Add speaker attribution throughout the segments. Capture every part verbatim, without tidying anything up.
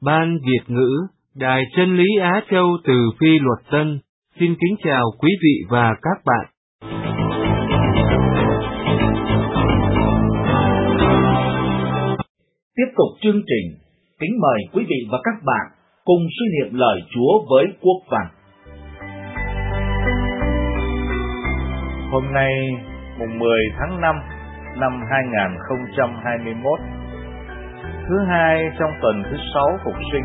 Speaker 1: Ban Việt ngữ, Đài Chân lý Á Châu từ Phi Luật Tân, xin kính chào quý vị và các bạn.
Speaker 2: Tiếp tục chương trình, kính mời quý vị và các bạn cùng suy niệm lời Chúa với Quốc Văn.
Speaker 3: Hôm nay, mùng mười tháng năm năm hai nghìn không trăm hai mươi mốt, thứ hai trong tuần thứ sáu phục sinh.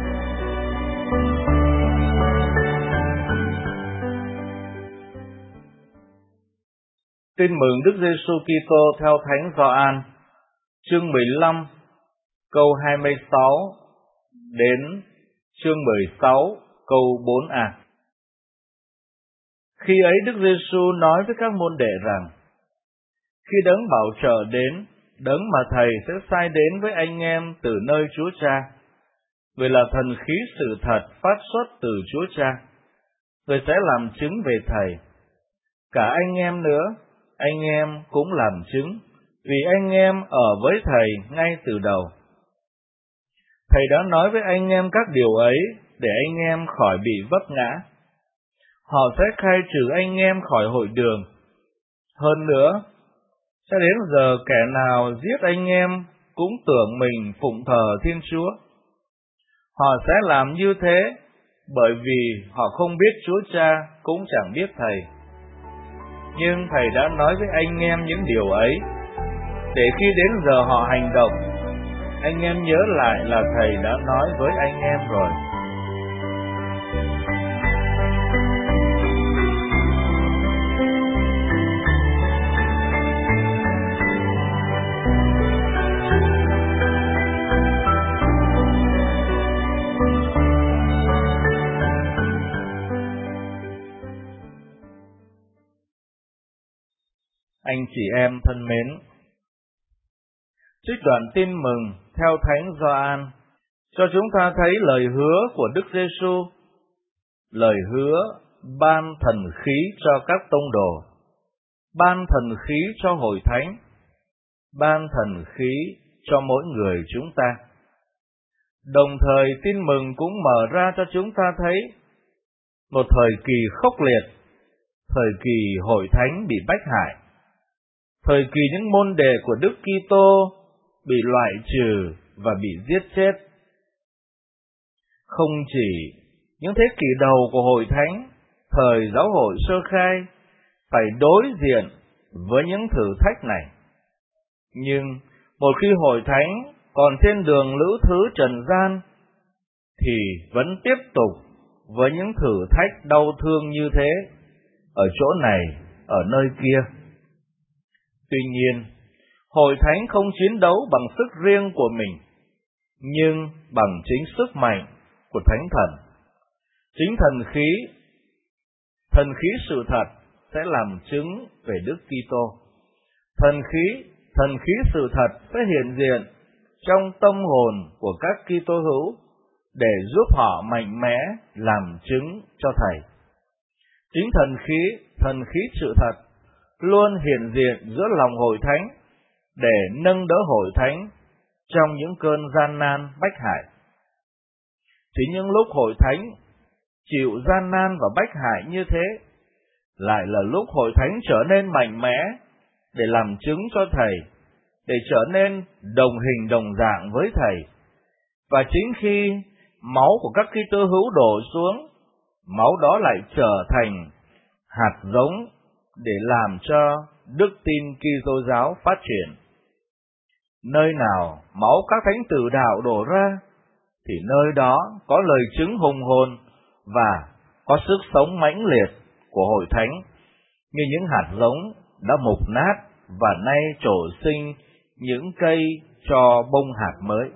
Speaker 3: Tin mừng Đức Giêsu Kitô theo Thánh Gioan, chương mười lăm, câu hai mươi sáu đến chương mười sáu, câu bốn a. Khi ấy Đức Giêsu nói với các môn đệ rằng: Khi Đấng Bảo Trợ đến, Đấng mà Thầy sẽ sai đến với anh em từ nơi Chúa Cha, Người là thần khí sự thật phát xuất từ Chúa Cha. Người sẽ làm chứng về Thầy. Cả anh em nữa, anh em cũng làm chứng, vì anh em ở với Thầy ngay từ đầu. Thầy đã nói với anh em các điều ấy để anh em khỏi bị vấp ngã. Họ sẽ khai trừ anh em khỏi hội đường. Hơn nữa, sẽ đến giờ kẻ nào giết anh em cũng tưởng mình phụng thờ Thiên Chúa. Họ sẽ làm như thế bởi vì họ không biết Chúa Cha, cũng chẳng biết Thầy. Nhưng Thầy đã nói với anh em những điều ấy, để khi đến giờ họ hành động, anh em nhớ lại là Thầy đã nói với anh em rồi. Anh chị em thân mến, trích đoạn tin mừng theo Thánh Gioan cho chúng ta thấy lời hứa của Đức Giêsu, lời hứa ban thần khí cho các tông đồ, ban thần khí cho hội thánh, ban thần khí cho mỗi người chúng ta. Đồng thời tin mừng cũng mở ra cho chúng ta thấy một thời kỳ khốc liệt, thời kỳ hội thánh bị bách hại, thời kỳ những môn đệ của Đức Kitô bị loại trừ và bị giết chết. Không chỉ những thế kỷ đầu của hội thánh, thời giáo hội sơ khai, phải đối diện với những thử thách này, nhưng một khi hội thánh còn trên đường lữ thứ trần gian, thì vẫn tiếp tục với những thử thách đau thương như thế, ở chỗ này, ở nơi kia. Tuy nhiên, hội thánh không chiến đấu bằng sức riêng của mình, nhưng bằng chính sức mạnh của Thánh Thần. Chính thần khí, thần khí sự thật sẽ làm chứng về Đức Kitô. Thần khí, thần khí sự thật sẽ hiện diện trong tâm hồn của các Kitô hữu để giúp họ mạnh mẽ làm chứng cho Thầy. Chính thần khí, thần khí sự thật luôn hiện diện giữa lòng hội thánh để nâng đỡ hội thánh trong những cơn gian nan bách hại. Chỉ những lúc hội thánh chịu gian nan và bách hại như thế, lại là lúc hội thánh trở nên mạnh mẽ để làm chứng cho Thầy, để trở nên đồng hình đồng dạng với Thầy. Và chính khi máu của các Kitô hữu đổ xuống, máu đó lại trở thành hạt giống để làm cho đức tin Kitô giáo phát triển. Nơi nào máu các thánh tử đạo đổ ra, thì nơi đó có lời chứng hùng hồn và có sức sống mãnh liệt của hội thánh, như những hạt giống đã mục nát và nay trổ sinh những cây cho bông hạt mới.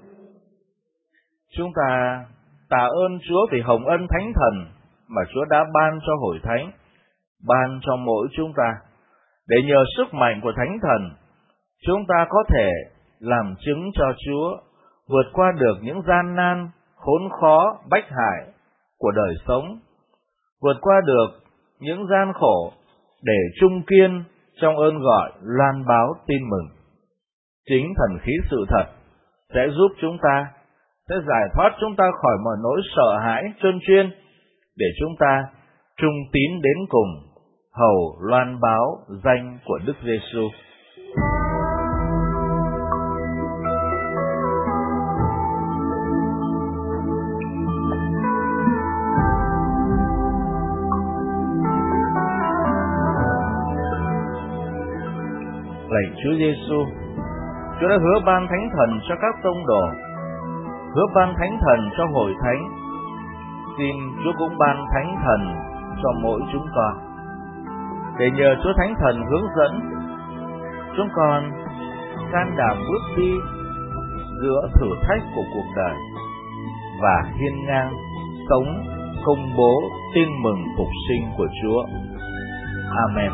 Speaker 3: Chúng ta tạ ơn Chúa vì hồng ân Thánh Thần mà Chúa đã ban cho hội thánh, ban cho mỗi chúng ta, để nhờ sức mạnh của Thánh Thần, chúng ta có thể làm chứng cho Chúa, vượt qua được những gian nan, khốn khó, bách hại của đời sống, vượt qua được những gian khổ để trung kiên trong ơn gọi loan báo tin mừng. Chính thần khí sự thật sẽ giúp chúng ta sẽ giải thoát chúng ta khỏi mọi nỗi sợ hãi trơn chuyên, để chúng ta trung tín đến cùng, hầu loan báo danh của Đức Giêsu. Lạy Chúa Giêsu, Chúa đã hứa ban thánh thần cho các tông đồ, hứa ban thánh thần cho hội thánh. Xin Chúa cũng ban thánh thần cho mỗi chúng con, để nhờ Chúa Thánh Thần hướng dẫn, chúng con can đảm bước đi giữa thử thách của cuộc đời và hiên ngang sống công bố tin mừng phục sinh của Chúa. Amen.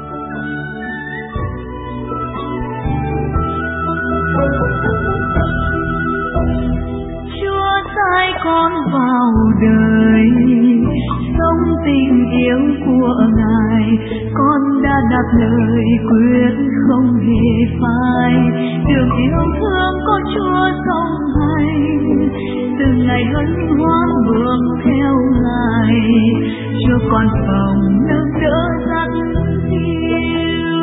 Speaker 4: Chúa sai con vào đời, sống tình yêu của Ngài, con đã đặt lời quyết không hề phai. Đường yêu thương có Chúa song hành, từ ngày hân hoan bước theo Ngài, Chúa con phòng nâng đỡ dắt dìu.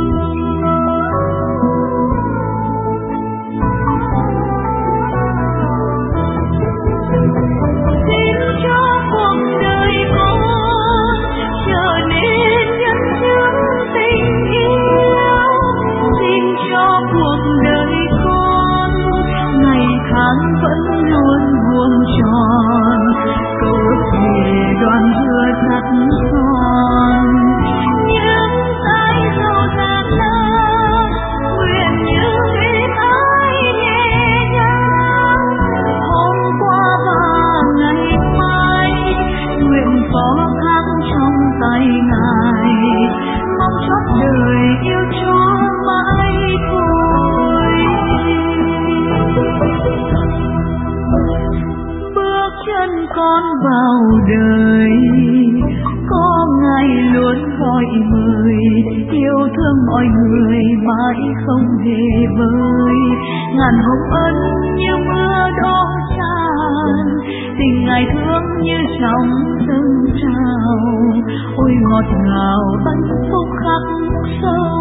Speaker 4: Xin cho cuộc đời con trở nên nhân chứng tình yêu, xin cho cuộc đời con ngày tháng vẫn luôn vuông tròn, câu ước thề đoàn hứa thật son. Những tay giàu gian nan nguyện như êm ái nhẹ nhàng, hôm qua và ngày mai nguyện phó thác trong tay Ngài, mong chót đời yêu Chúa mãi thôi. Bước chân con vào đời, có Ngài luôn gọi mời, yêu thương mọi người mãi không hề vơi. Ngàn hồng ân như mưa đổ tràn, tình Ngài thương như sóng dâng trào, ôi ngọt ngào hạnh phúc khắc sâu.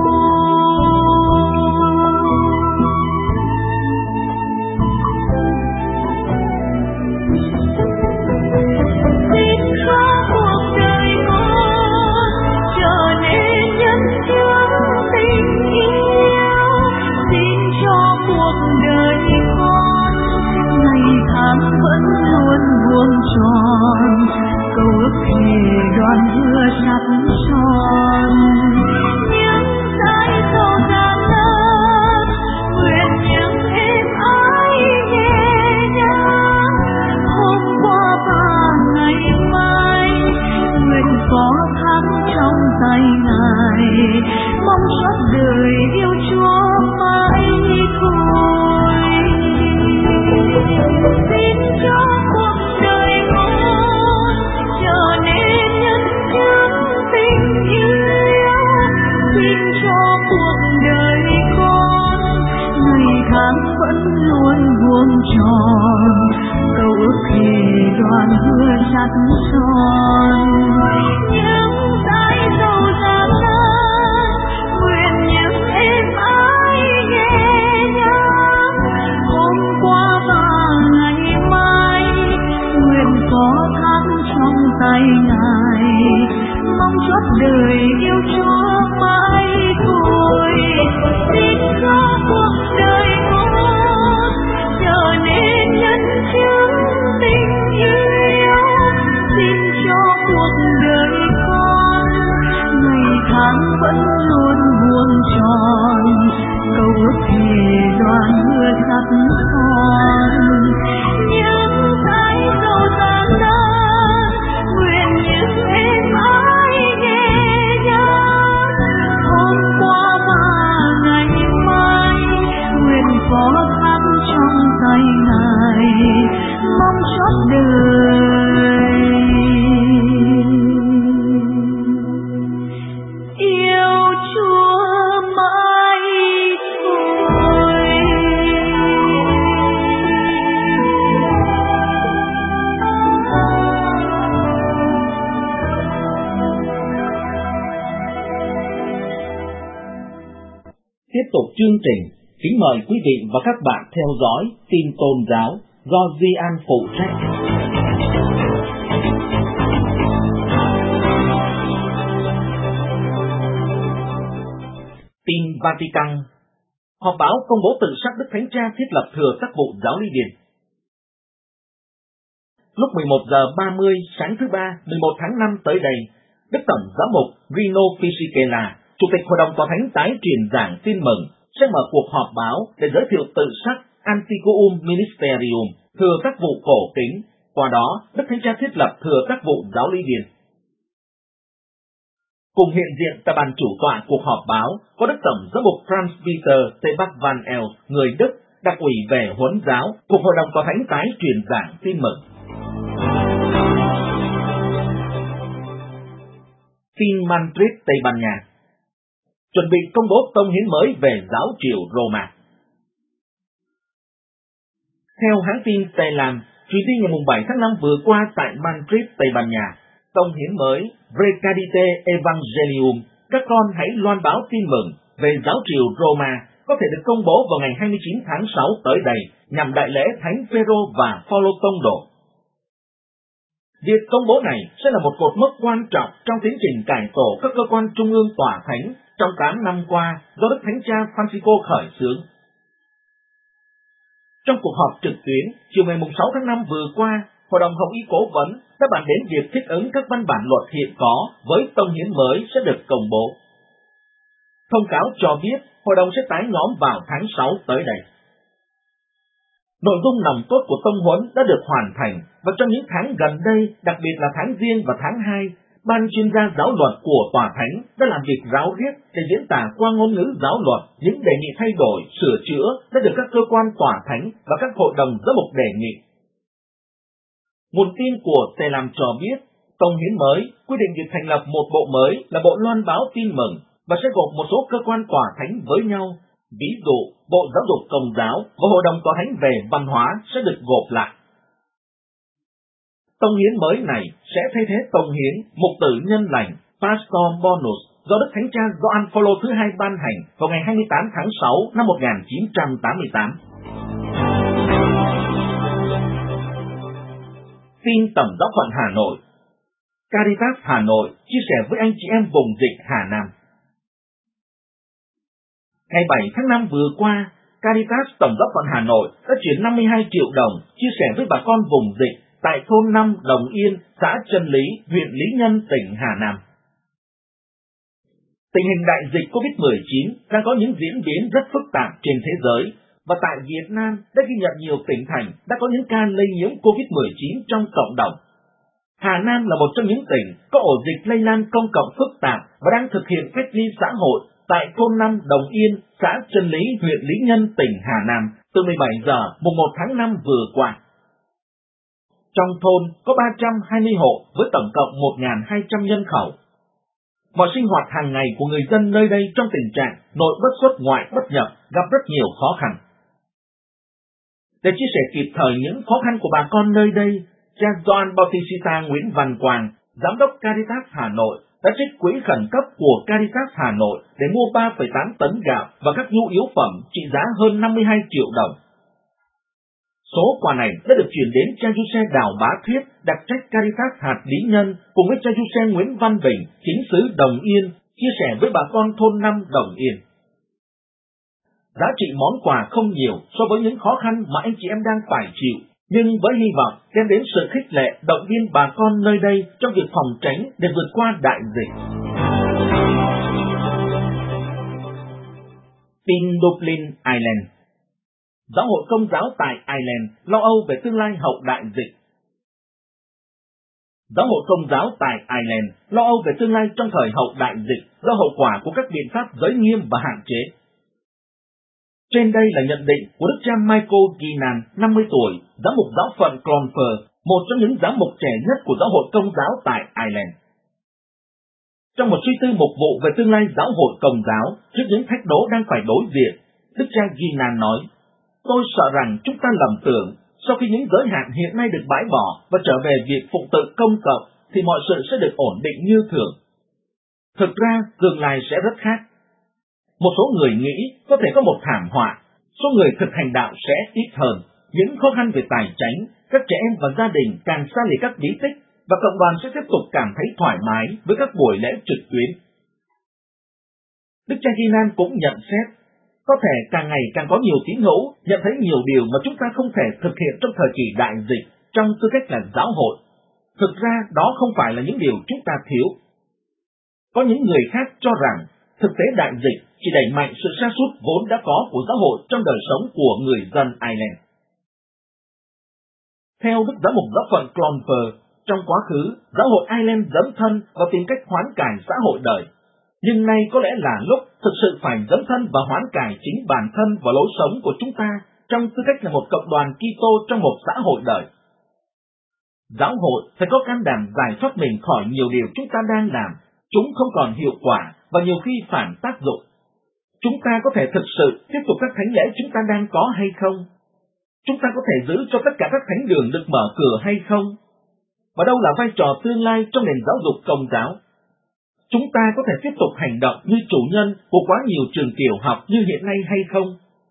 Speaker 4: Xin cho cuộc đời con trở nên nhân chứng tình yêu, xin cho cuộc đời con ngày tháng vẫn luôn vuông tròn, câu ước thề đoàn hứa sắt son. Những trái sầu gian nan nguyện những êm ái nhẹ nhàng, hôm qua và ngày mai nguyện phó thác trong tay Ngài, mong suốt đời yêu Chúa mãi thôi. Xin cho cuộc đời con trở nên nhân chứng tình yêu, xin cho cuộc đời con ngày tháng vẫn luôn vuông tròn, câu ước thề đoàn hứa sắt son. Những tay giàu gian nan nguyện những êm ái nhẹ nhàng, hôm qua và ngày mai nguyện phó thác trong tay Ngài, mong chót đời yêu Chúa mãi thôi. Xin cho cuộc đời con trở nên nhân chứng tình yêu, xin cho cuộc đời con ngày tháng vẫn luôn vuông tròn, câu ước thề đoàn hứa sắt son. Những tay giàu gian nan nguyện những êm ái nhẹ nhàng, hôm qua và ngày mai nguyện phó thác trong tay Ngài, mong suốt đời yêu Chúa mãi thôi.
Speaker 2: tiếp tục chương trình, kính mời quý vị và các bạn theo dõi tin tôn giáo do Duy An phụ trách. Tin Vatican. Họp báo công bố tự sắc Đức Thánh Cha thiết lập thừa các vụ giáo lý điền. Lúc mười một giờ ba mươi sáng thứ ba, mười một tháng năm tới đây, Đức Tổng Giám mục Rino Fisichella, Chủ tịch Hội đồng Tòa Thánh tái truyền giảng tin mừng, sẽ mở cuộc họp báo để giới thiệu tự sắc Antiquum Ministerium, thừa các vụ cổ kính. Qua đó, Đức Thánh Cha thiết lập thừa các vụ giáo lý điền. Cùng hiện diện tại bàn chủ tọa cuộc họp báo có Đức Tổng Giám mục Franz Peter Sebach van Els, người Đức, đặc ủy về huấn giáo, thuộc Hội đồng Tòa Thánh tái truyền giảng tin mừng. Tin Madrid, Tây Ban Nha. Chuẩn bị công bố tông hiến mới về giáo triều Roma. Theo hãng tin Telam, truyền tin ngày bảy tháng năm vừa qua tại Madrid, Tây Ban Nha, tông hiến mới Recadite Evangelium, các con hãy loan báo tin mừng về giáo triều Roma, có thể được công bố vào ngày hai mươi chín tháng sáu tới đây nhằm đại lễ Thánh Phêrô và Phaolô tông đồ. Việc công bố này sẽ là một cột mốc quan trọng trong tiến trình cải tổ các cơ quan trung ương tòa thánh trong tám năm qua do Đức Thánh Cha Francisco khởi xướng. Trong cuộc họp trực tuyến chiều ngày sáu tháng năm vừa qua, Hội đồng Hồng Y Cố vấn đã bàn đến việc thích ứng các văn bản luật hiện có với tông hiến mới sẽ được công bố. Thông cáo cho biết Hội đồng sẽ tái ngóm vào tháng sáu tới đây. Nội dung nòng cốt của tông huấn đã được hoàn thành, và trong những tháng gần đây, đặc biệt là tháng Giêng và tháng hai, ban chuyên gia giáo luật của Tòa Thánh đã làm việc ráo riết để diễn tả qua ngôn ngữ giáo luật những đề nghị thay đổi, sửa chữa đã được các cơ quan Tòa Thánh và các hội đồng giám mục đề nghị. Nguồn tin của Telam cho biết, tông hiến mới quy định việc thành lập một bộ mới là Bộ Loan báo tin mừng và sẽ gộp một số cơ quan Tòa Thánh với nhau. Ví dụ, Bộ Giáo dục Công giáo và Hội đồng Tòa Thánh về văn hóa sẽ được gộp lại. Tông hiến mới này sẽ thay thế tông hiến Mục tử nhân lành Pastor Bonus do Đức Thánh Cha Gioan Phaolô thứ hai ban hành vào ngày hai mươi tám tháng sáu năm một nghìn chín trăm tám mươi tám. Tin Tổng giáo phận Hà Nội. Caritas Hà Nội chia sẻ với anh chị em vùng dịch Hà Nam. Ngày bảy tháng năm vừa qua, Caritas Tổng giáo phận Hà Nội đã chuyển năm mươi hai triệu đồng chia sẻ với bà con vùng dịch tại thôn năm Đồng Yên, xã Trân Lý, huyện Lý Nhân, tỉnh Hà Nam. Tình hình đại dịch covid mười chín đang có những diễn biến rất phức tạp trên thế giới, và tại Việt Nam đã ghi nhận nhiều tỉnh thành đã có những ca lây nhiễm covid mười chín trong cộng đồng. Hà Nam là một trong những tỉnh có ổ dịch lây lan công cộng phức tạp và đang thực hiện cách ly xã hội tại thôn năm Đồng Yên, xã Trân Lý, huyện Lý Nhân, tỉnh Hà Nam từ mười bảy giờ mùng một tháng năm vừa qua. Trong thôn có ba trăm hai mươi hộ với tổng cộng một nghìn hai trăm nhân khẩu. Mọi sinh hoạt hàng ngày của người dân nơi đây trong tình trạng nội bất xuất ngoại bất nhập gặp rất nhiều khó khăn. Để chia sẻ kịp thời những khó khăn của bà con nơi đây, cha Gioan Bautista Nguyễn Văn Quang, Giám đốc Caritas Hà Nội, đã trích quỹ khẩn cấp của Caritas Hà Nội để mua ba phẩy tám tấn gạo và các nhu yếu phẩm trị giá hơn năm mươi hai triệu đồng. Số quà này đã được chuyển đến cha Giuse Đào Bá Thuyết, đặc trách Caritas hạt Lý Nhân, cùng với cha Giuse Nguyễn Văn Bình, chính xứ Đồng Yên, chia sẻ với bà con thôn năm Đồng Yên. Giá trị món quà không nhiều so với những khó khăn mà anh chị em đang phải chịu, nhưng với hy vọng đem đến sự khích lệ, động viên bà con nơi đây trong việc phòng tránh để vượt qua đại dịch. Tin Dublin, Ireland. Giáo hội Công giáo tại Ireland lo âu về tương lai hậu đại dịch. Giáo hội Công giáo tại Ireland lo âu về tương lai trong thời hậu đại dịch do hậu quả của các biện pháp giới nghiêm và hạn chế. Trên đây là nhận định của Đức cha Michael Ginan, năm mươi tuổi, giám mục giáo phận Clonfert, một trong những giám mục trẻ nhất của giáo hội Công giáo tại Ireland. Trong một suy tư mục vụ về tương lai giáo hội Công giáo trước những thách đố đang phải đối diện, Đức cha Ginan nói: "Tôi sợ rằng chúng ta lầm tưởng sau khi những giới hạn hiện nay được bãi bỏ và trở về việc phụng tự công cộng thì mọi sự sẽ được ổn định như thường. Thực ra tương lai sẽ rất khác. Một số người nghĩ có thể có một thảm họa, số người thực hành đạo sẽ ít hơn, những khó khăn về tài chính, các trẻ em và gia đình càng xa lìa các bí tích, và cộng đoàn sẽ tiếp tục cảm thấy thoải mái với các buổi lễ trực tuyến. Đức cha Ginan cũng nhận xét, có thể càng ngày càng có nhiều tín hữu nhận thấy nhiều điều mà chúng ta không thể thực hiện trong thời kỳ đại dịch trong tư cách là giáo hội. Thực ra đó không phải là những điều chúng ta thiếu. Có những người khác cho rằng thực tế đại dịch chỉ đẩy mạnh sự sa sút vốn đã có của giáo hội trong đời sống của người dân Ireland. Theo Đức Giám mục Giáo phận Clonfer, trong quá khứ, giáo hội Ireland dấn thân và tìm cách hoán cải xã hội đời. Nhưng nay có lẽ là lúc thực sự phải dấn thân và hoán cải chính bản thân và lối sống của chúng ta trong tư cách là một cộng đoàn Kitô trong một xã hội đời. Giáo hội phải có can đảm giải thoát mình khỏi nhiều điều chúng ta đang làm, chúng không còn hiệu quả và nhiều khi phản tác dụng. Chúng ta có thể thực sự tiếp tục các thánh lễ chúng ta đang có hay không? Chúng ta có thể giữ cho tất cả các thánh đường được mở cửa hay không? Và đâu là vai trò tương lai trong nền giáo dục Công giáo? Chúng ta có thể tiếp tục hành động như chủ nhân của quá nhiều trường tiểu học như hiện nay hay không?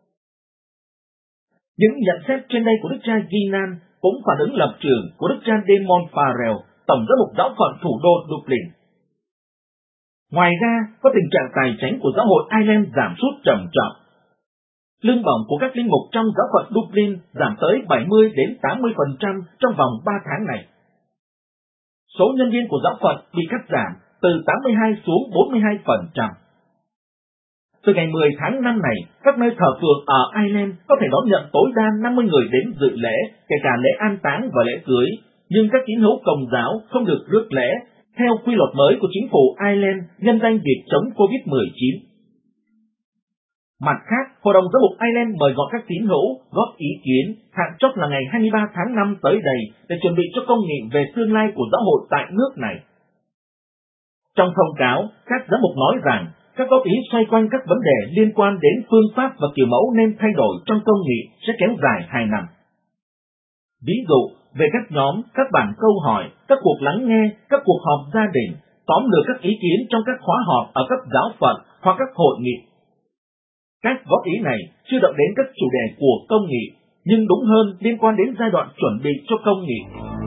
Speaker 2: Những nhận xét trên đây của Đức cha Ginan cũng phản ứng lập trường của Đức cha Damon Farrell, Tổng giám mục Giáo phận thủ đô Dublin. Ngoài ra, có tình trạng tài chính của giáo hội Ireland giảm sút trầm trọng. Lương bổng của các linh mục trong giáo phận Dublin giảm tới bảy mươi đến tám mươi phần trăm trong vòng ba tháng này. Số nhân viên của giáo phận bị cắt giảm từ tám mươi hai xuống bốn mươi hai phần trăm. Từ ngày mười tháng năm này, các nơi thờ phượng ở Ireland có thể đón nhận tối đa năm mươi người đến dự lễ, kể cả lễ an táng và lễ cưới, nhưng các tín hữu Công giáo không được rước lễ, theo quy luật mới của chính phủ Ireland nhân danh việc chống covid mười chín. Mặt khác, Hội đồng Giáo mục Ireland mời gọi các tín hữu góp ý kiến, hạn chót là ngày hai mươi ba tháng năm tới đây để chuẩn bị cho công nghị về tương lai của giáo hội tại nước này. Trong thông cáo, các giám mục nói rằng các góp ý xoay quanh các vấn đề liên quan đến phương pháp và kiểu mẫu nên thay đổi trong công nghị sẽ kéo dài hai năm. Ví dụ, về các nhóm, các bản câu hỏi, các cuộc lắng nghe, các cuộc họp gia đình, tóm lược các ý kiến trong các khóa họp ở các giáo phận hoặc các hội nghị. Các góp ý này chưa động đến các chủ đề của công nghị, nhưng đúng hơn liên quan đến giai đoạn chuẩn bị cho công nghị.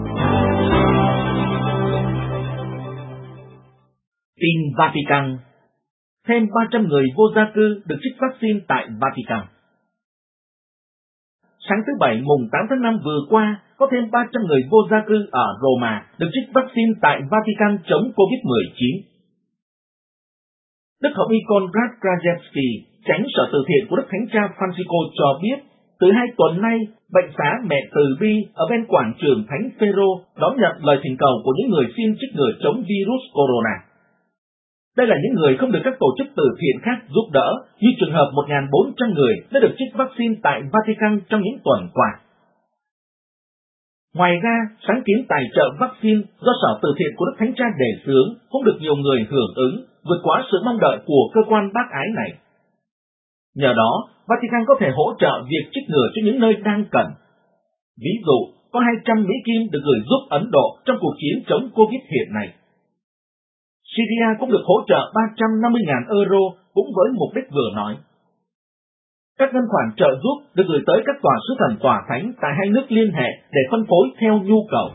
Speaker 2: Tin Vatican. Thêm ba trăm người vô gia cư được trích vaccine tại Vatican. Sáng thứ Bảy mùng tám tháng năm vừa qua, có thêm ba trăm người vô gia cư ở Roma được trích vaccine tại Vatican chống covid mười chín. Đức Hồng y Konrad Krajewski, chánh sở từ thiện của Đức Thánh cha Francisco cho biết, từ hai tuần nay, bệnh xá Mẹ Từ Bi ở bên quảng trường Thánh Phêrô đón nhận lời thỉnh cầu của những người xin trích ngừa chống virus corona. Đây là những người không được các tổ chức từ thiện khác giúp đỡ, như trường hợp một nghìn bốn trăm người đã được trích vaccine tại Vatican trong những tuần qua. Ngoài ra, sáng kiến tài trợ vaccine do sở từ thiện của Đức Thánh cha đề xướng cũng được nhiều người hưởng ứng, vượt quá sự mong đợi của cơ quan bác ái này. Nhờ đó, Vatican có thể hỗ trợ việc trích ngừa cho những nơi đang cần. Ví dụ, có hai trăm Mỹ Kim được gửi giúp Ấn Độ trong cuộc chiến chống Covid hiện nay. Syria cũng được hỗ trợ ba trăm năm mươi nghìn euro cũng với mục đích vừa nói. Các ngân khoản trợ giúp được gửi tới các tòa sứ thần tòa thánh tại hai nước liên hệ để phân phối theo nhu cầu.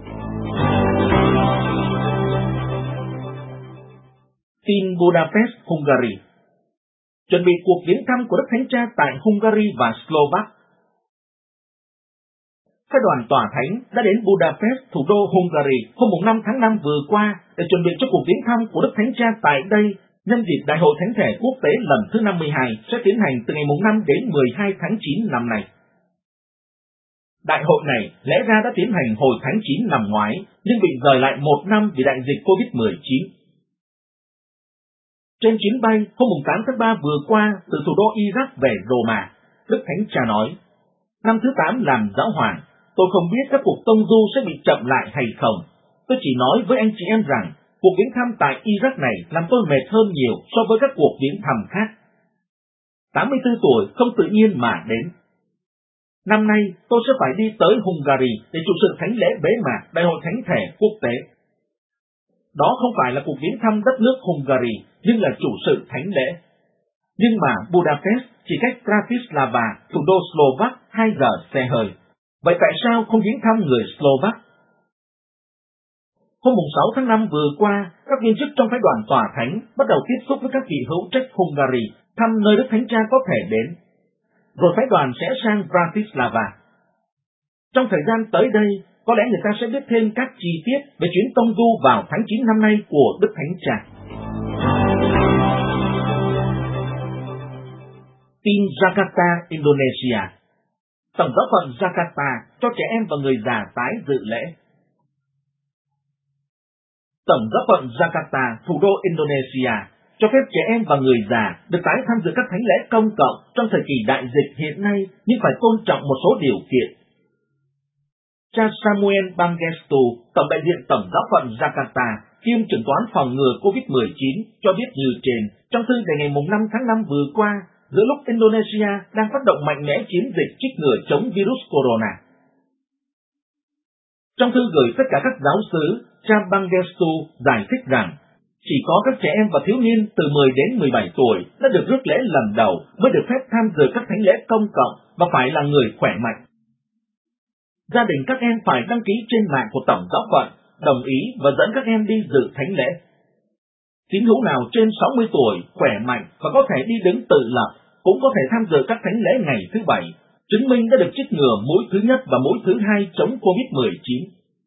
Speaker 2: Tin Budapest, Hungary. Chuẩn bị cuộc viếng thăm của Đức Thánh Cha tại Hungary và Slovak. Phái đoàn tòa thánh đã đến Budapest, thủ đô Hungary, hôm năm tháng năm vừa qua để chuẩn bị cho cuộc viếng thăm của Đức Thánh Cha tại đây nhân dịp Đại hội Thánh thể quốc tế lần thứ năm mươi hai sẽ tiến hành từ ngày năm đến mười hai tháng chín năm nay. Đại hội này lẽ ra đã tiến hành hồi tháng chín năm ngoái, nhưng bị dời lại một năm vì đại dịch covid mười chín. Trên chuyến bay hôm tám tháng ba vừa qua từ thủ đô Iraq về Roma, Đức Thánh Cha nói, năm thứ tám làm giáo hoàng, tôi không biết các cuộc tông du sẽ bị chậm lại hay không. Tôi chỉ nói với anh chị em rằng, cuộc viếng thăm tại Iraq này làm tôi mệt hơn nhiều so với các cuộc viếng thăm khác. tám mươi tư tuổi không tự nhiên mà đến. Năm nay tôi sẽ phải đi tới Hungary để chủ sự thánh lễ bế mạc Đại hội Thánh thể quốc tế. Đó không phải là cuộc viếng thăm đất nước Hungary, nhưng là chủ sự thánh lễ. Nhưng mà Budapest chỉ cách Bratislava, thủ đô Slovak, hai giờ xe hơi. Vậy tại sao không viếng thăm người Slovak? Hôm sáu tháng năm vừa qua, các viên chức trong phái đoàn tòa thánh bắt đầu tiếp xúc với các vị hữu trách Hungary, thăm nơi Đức Thánh Cha có thể đến. Rồi phái đoàn sẽ sang Bratislava. Trong thời gian tới đây, có lẽ người ta sẽ biết thêm các chi tiết về chuyến tông du vào tháng chín năm nay của Đức Thánh Cha. Tin Jakarta, Indonesia. Tổng giáo phận Jakarta cho trẻ em và người già tái dự lễ. Tổng giáo phận Jakarta, thủ đô Indonesia, cho phép trẻ em và người già được tái tham dự các thánh lễ công cộng trong thời kỳ đại dịch hiện nay, nhưng phải tôn trọng một số điều kiện. Cha Samuel Bangestu, tổng đại diện Tổng giáo phận Jakarta, kiêm trưởng toán phòng ngừa covid mười chín, cho biết như trên trong thư đề ngày năm tháng năm vừa qua, giữa lúc Indonesia đang phát động mạnh mẽ chiến dịch chích ngừa chống virus corona. Trong thư gửi tất cả các giáo xứ, cha Bangestu giải thích rằng chỉ có các trẻ em và thiếu niên từ mười đến mười bảy tuổi đã được rước lễ lần đầu mới được phép tham dự các thánh lễ công cộng và phải là người khỏe mạnh. Gia đình các em phải đăng ký trên mạng của Tổng giáo phận, đồng ý và dẫn các em đi dự thánh lễ. Tín hữu nào trên sáu mươi tuổi, khỏe mạnh và có thể đi đứng tự lập cũng có thể tham dự các thánh lễ ngày thứ bảy, chứng minh đã được chích ngừa mũi thứ nhất và mũi thứ hai chống covid mười chín.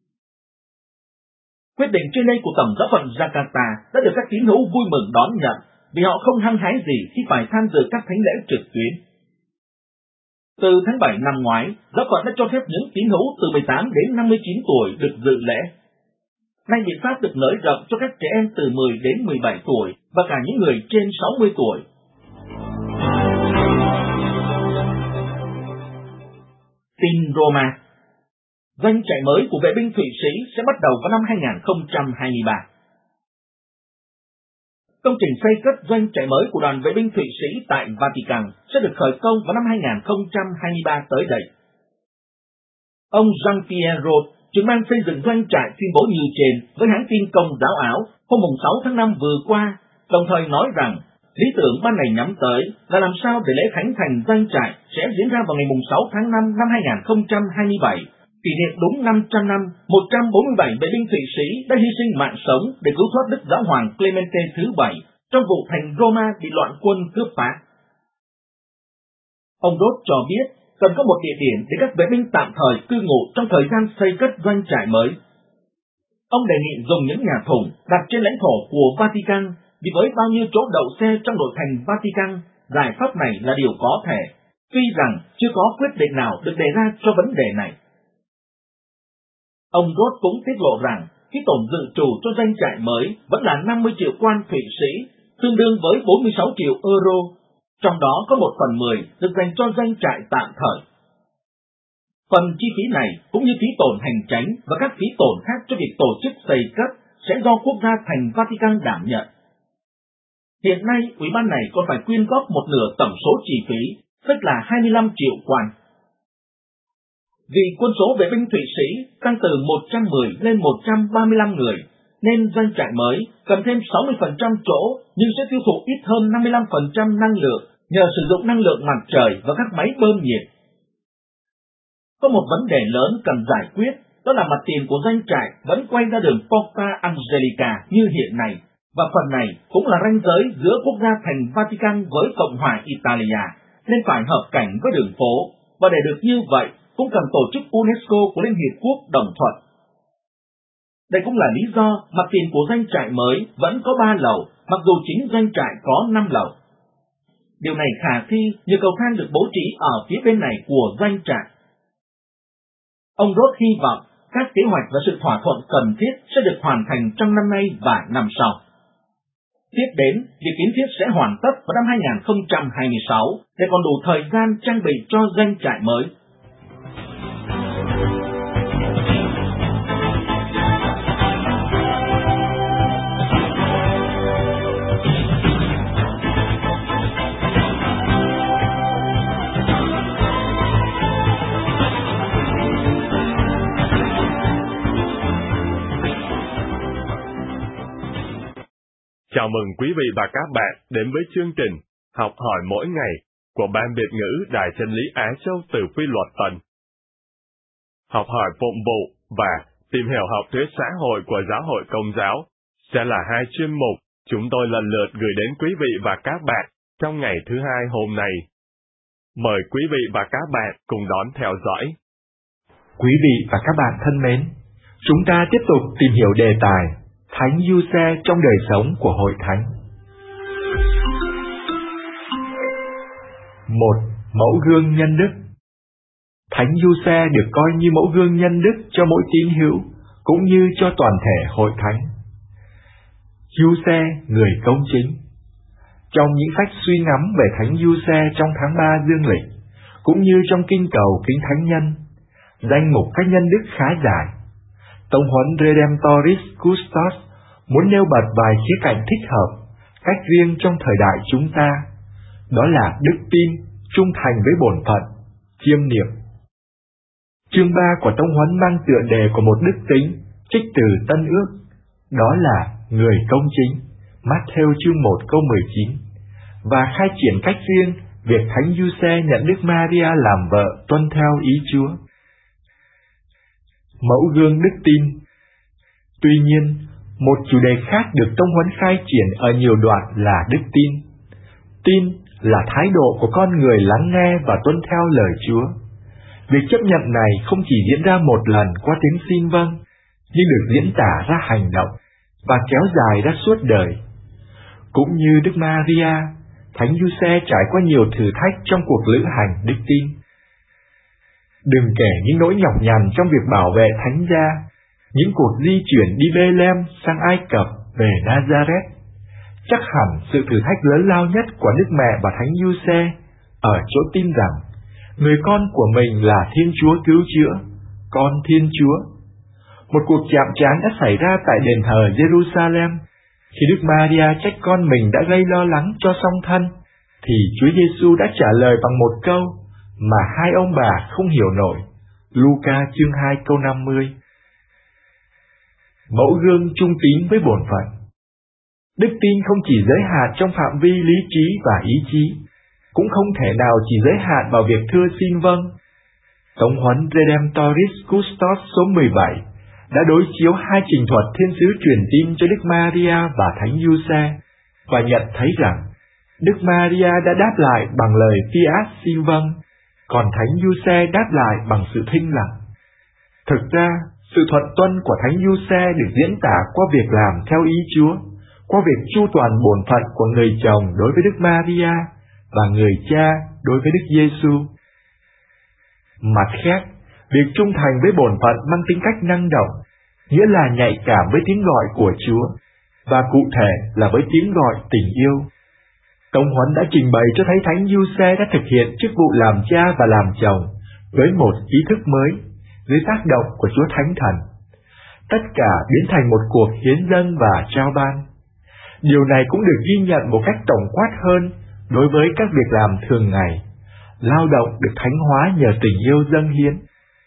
Speaker 2: Quyết định trên đây của Tổng giáo phận Jakarta đã được các tín hữu vui mừng đón nhận, vì họ không hăng hái gì khi phải tham dự các thánh lễ trực tuyến. Từ tháng bảy năm ngoái, giáo phận đã cho phép những tín hữu từ mười tám đến năm mươi chín tuổi được dự lễ. Nay biện pháp được nới rộng cho các trẻ em từ mười đến mười bảy tuổi và cả những người trên sáu mươi tuổi. Tin Roma. Doanh trại mới của vệ binh Thụy Sĩ sẽ bắt đầu vào năm hai không hai ba. Công trình xây cất doanh trại mới của đoàn vệ binh Thụy Sĩ tại Vatican sẽ được khởi công vào năm hai không hai ba tới đây. Ông Jean-Pierre Roth, trưởng ban xây dựng doanh trại, tuyên bố như trên với hãng tin Công giáo Áo hôm sáu tháng năm vừa qua, đồng thời nói rằng lý tưởng ban này nhắm tới là làm sao để lễ khánh thành doanh trại sẽ diễn ra vào ngày sáu tháng năm năm hai không hai bảy, kỷ niệm đúng năm trăm năm một trăm bốn mươi bảy vệ binh Thụy Sĩ đã hy sinh mạng sống để cứu thoát Đức Giáo hoàng Clemente thứ bảy trong vụ thành Roma bị loạn quân cướp phá. Ông Roth cho biết cần có một địa điểm để các vệ binh tạm thời cư ngụ trong thời gian xây cất doanh trại mới. Ông đề nghị dùng những nhà thùng đặt trên lãnh thổ của Vatican, vì với bao nhiêu chỗ đậu xe trong nội thành Vatican, giải pháp này là điều có thể, tuy rằng chưa có quyết định nào được đề ra cho vấn đề này. Ông Roth cũng tiết lộ rằng cái tổn dự trù cho doanh trại mới vẫn là năm mươi triệu quan Thụy Sĩ, tương đương với bốn mươi sáu triệu euro, trong đó có một phần mười được dành cho doanh trại tạm thời. Phần chi phí này cũng như phí tổn hành tránh và các phí tổn khác cho việc tổ chức xây cất sẽ do quốc gia thành Vatican đảm nhận. Hiện nay, ủy ban này còn phải quyên góp một nửa tổng số chi phí, tức là hai mươi lăm triệu quan. Vì quân số vệ binh Thụy Sĩ tăng từ một trăm mười lên một trăm ba mươi lăm người, nên doanh trại mới cần thêm sáu mươi phần trăm chỗ nhưng sẽ tiêu thụ ít hơn năm mươi lăm phần trăm năng lượng nhờ sử dụng năng lượng mặt trời và các máy bơm nhiệt. Có một vấn đề lớn cần giải quyết, đó là mặt tiền của doanh trại vẫn quay ra đường Porta Angelica như hiện nay, và phần này cũng là ranh giới giữa quốc gia thành Vatican với Cộng hòa Italia, nên phải hợp cảnh với đường phố, và để được như vậy cũng cần tổ chức UNESCO của Liên Hiệp Quốc đồng thuận. Đây cũng là lý do mặt tiền của doanh trại mới vẫn có ba lầu, mặc dù chính doanh trại có năm lầu. Điều này khả thi nhờ cầu thang được bố trí ở phía bên này của doanh trại. Ông Roth hy vọng các kế hoạch và sự thỏa thuận cần thiết sẽ được hoàn thành trong năm nay và năm sau. Tiếp đến, việc kiến thiết sẽ hoàn tất vào năm hai không hai sáu để còn đủ thời gian trang bị cho doanh trại mới.
Speaker 5: Chào mừng quý vị và các bạn đến với chương trình học hỏi mỗi ngày của Ban Biệt ngữ Đài Chân lý Á Châu từ Quy luật Tần. Học hỏi phụng vụ và tìm hiểu học thuyết xã hội của Giáo hội Công giáo sẽ là hai chuyên mục chúng tôi lần lượt gửi đến quý vị và các bạn trong ngày thứ hai hôm nay. Mời quý vị và các bạn cùng đón theo dõi.
Speaker 6: Quý vị và các bạn thân mến, chúng ta tiếp tục tìm hiểu đề tài Thánh Giuse trong đời sống của Hội Thánh. Một. Mẫu gương nhân đức. Thánh Giuse được coi như mẫu gương nhân đức cho mỗi tín hữu, cũng như cho toàn thể Hội Thánh. Giuse, người công chính. Trong những sách suy ngẫm về Thánh Giuse trong tháng ba dương lịch, cũng như trong kinh cầu kính thánh nhân, danh mục các nhân đức khá dài. Tông huấn Redemptoris Custos muốn nêu bật vài khía cạnh thích hợp, cách riêng trong thời đại chúng ta, đó là đức tin, trung thành với bổn phận, chiêm niệm. Chương ba của tông huấn mang tựa đề của một đức tính, trích từ Tân Ước, đó là người công chính, Matthew chương một câu mười chín, và khai triển cách riêng việc Thánh Giuse nhận Đức Maria làm vợ tuân theo ý Chúa. Mẫu gương đức tin. Tuy nhiên, một chủ đề khác được tông huấn khai triển ở nhiều đoạn là đức tin. Tin là thái độ của con người lắng nghe và tuân theo lời Chúa. Việc chấp nhận này không chỉ diễn ra một lần qua tiếng xin vâng, nhưng được diễn tả ra hành động và kéo dài ra suốt đời. Cũng như Đức Maria, Thánh Giuse trải qua nhiều thử thách trong cuộc lữ hành đức tin. Đừng kể những nỗi nhọc nhằn trong việc bảo vệ thánh gia, những cuộc di chuyển đi Bê-lem sang Ai Cập về Nazareth. Chắc hẳn sự thử thách lớn lao nhất của Đức Mẹ và Thánh Giuse ở chỗ tin rằng người con của mình là Thiên Chúa cứu chữa, con Thiên Chúa. Một cuộc chạm trán đã xảy ra tại đền thờ Jerusalem. Khi Đức Maria trách con mình đã gây lo lắng cho song thân, thì Chúa Giêsu đã trả lời bằng một câu mà hai ông bà không hiểu nổi. Luca chương hai câu năm mươi. Mẫu gương trung tín với bổn phận. Đức tin không chỉ giới hạn trong phạm vi lý trí và ý chí, cũng không thể nào chỉ giới hạn vào việc thưa xin vâng. Tông huấn Redemptoris Custos số mười bảy đã đối chiếu hai trình thuật thiên sứ truyền tin cho Đức Maria và Thánh Giuse và nhận thấy rằng Đức Maria đã đáp lại bằng lời fiat xin vâng, còn Thánh Giuse đáp lại bằng sự thinh lặng. Thực ra, sự thuận tuân của Thánh Giuse được diễn tả qua việc làm theo ý Chúa, qua việc chu toàn bổn phận của người chồng đối với Đức Maria và người cha đối với Đức Giêsu. Mặt khác, việc trung thành với bổn phận mang tính cách năng động, nghĩa là nhạy cảm với tiếng gọi của Chúa, và cụ thể là với tiếng gọi tình yêu. Tông huấn đã trình bày cho thấy Thánh Giuse đã thực hiện chức vụ làm cha và làm chồng với một ý thức mới, dưới tác động của Chúa Thánh Thần. Tất cả biến thành một cuộc hiến dâng và trao ban. Điều này cũng được ghi nhận một cách tổng quát hơn đối với các việc làm thường ngày. Lao động được thánh hóa nhờ tình yêu dâng hiến.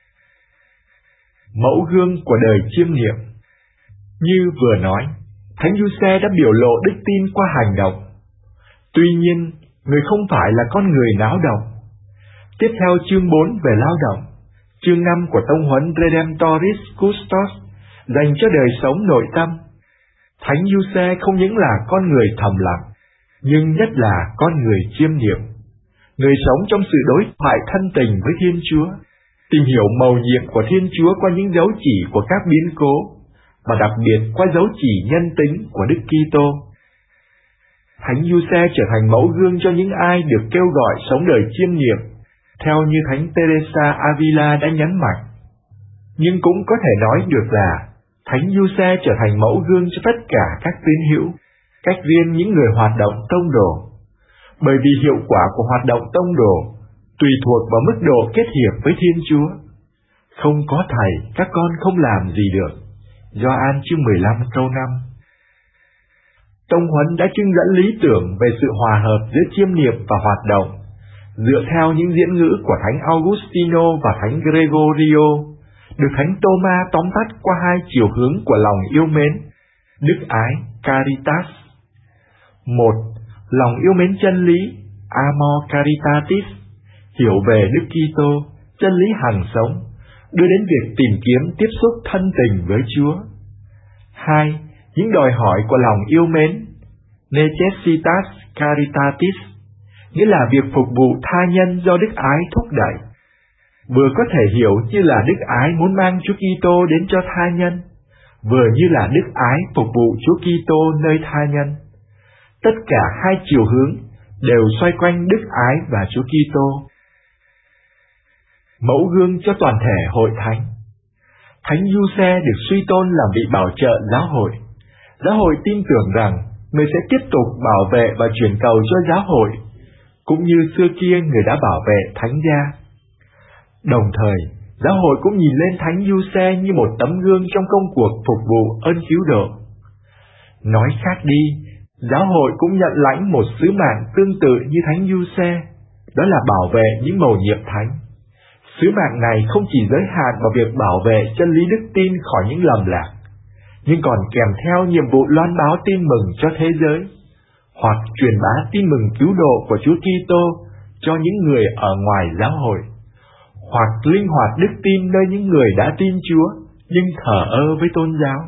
Speaker 6: Mẫu gương của đời chiêm niệm. Như vừa nói, Thánh Giuse đã biểu lộ đức tin qua hành động. Tuy nhiên, người không phải là con người náo động. Tiếp theo chương bốn về lao động, chương năm của tông huấn Redemptoris Custos dành cho đời sống nội tâm. Thánh Giuse không những là con người thầm lặng, nhưng nhất là con người chiêm niệm. Người sống trong sự đối thoại thân tình với Thiên Chúa, tìm hiểu mầu nhiệm của Thiên Chúa qua những dấu chỉ của các biến cố, và đặc biệt qua dấu chỉ nhân tính của Đức Kitô. Thánh Giuse trở thành mẫu gương cho những ai được kêu gọi sống đời chiêm niệm, theo như Thánh Teresa Avila đã nhấn mạnh. Nhưng cũng có thể nói được là Thánh Giuse trở thành mẫu gương cho tất cả các tín hữu, cách riêng những người hoạt động tông đồ. Bởi vì hiệu quả của hoạt động tông đồ tùy thuộc vào mức độ kết hiệp với Thiên Chúa. Không có Thầy, các con không làm gì được. Gioan chương mười lăm câu năm. Tông huấn đã trưng dẫn lý tưởng về sự hòa hợp giữa chiêm niệm và hoạt động, dựa theo những diễn ngữ của Thánh Augustino và Thánh Gregorio, được Thánh Tô-ma tóm tắt qua hai chiều hướng của lòng yêu mến, đức ái, caritas. Một, lòng yêu mến chân lý, amor caritatis, hiểu về Đức Kitô, chân lý hằng sống, đưa đến việc tìm kiếm tiếp xúc thân tình với Chúa. Hai, những đòi hỏi của lòng yêu mến, necessitas caritatis, nghĩa là việc phục vụ tha nhân do đức ái thúc đẩy. Vừa có thể hiểu như là đức ái muốn mang Chúa Kitô đến cho tha nhân, vừa như là đức ái phục vụ Chúa Kitô nơi tha nhân. Tất cả hai chiều hướng đều xoay quanh đức ái và Chúa Kitô. Mẫu gương cho toàn thể hội thánh. Thánh Giuse được suy tôn làm vị bảo trợ giáo hội. Giáo hội tin tưởng rằng người sẽ tiếp tục bảo vệ và chuyển cầu cho giáo hội, cũng như xưa kia người đã bảo vệ thánh gia. Đồng thời, giáo hội cũng nhìn lên Thánh Giuse như một tấm gương trong công cuộc phục vụ ơn cứu độ. Nói khác đi, giáo hội cũng nhận lãnh một sứ mạng tương tự như Thánh Giuse, đó là bảo vệ những mầu nhiệm thánh. Sứ mạng này không chỉ giới hạn vào việc bảo vệ chân lý đức tin khỏi những lầm lạc, nhưng còn kèm theo nhiệm vụ loan báo tin mừng cho thế giới, hoặc truyền bá tin mừng cứu độ của Chúa Kitô cho những người ở ngoài giáo hội, hoặc linh hoạt đức tin nơi những người đã tin Chúa nhưng thờ ơ với tôn giáo.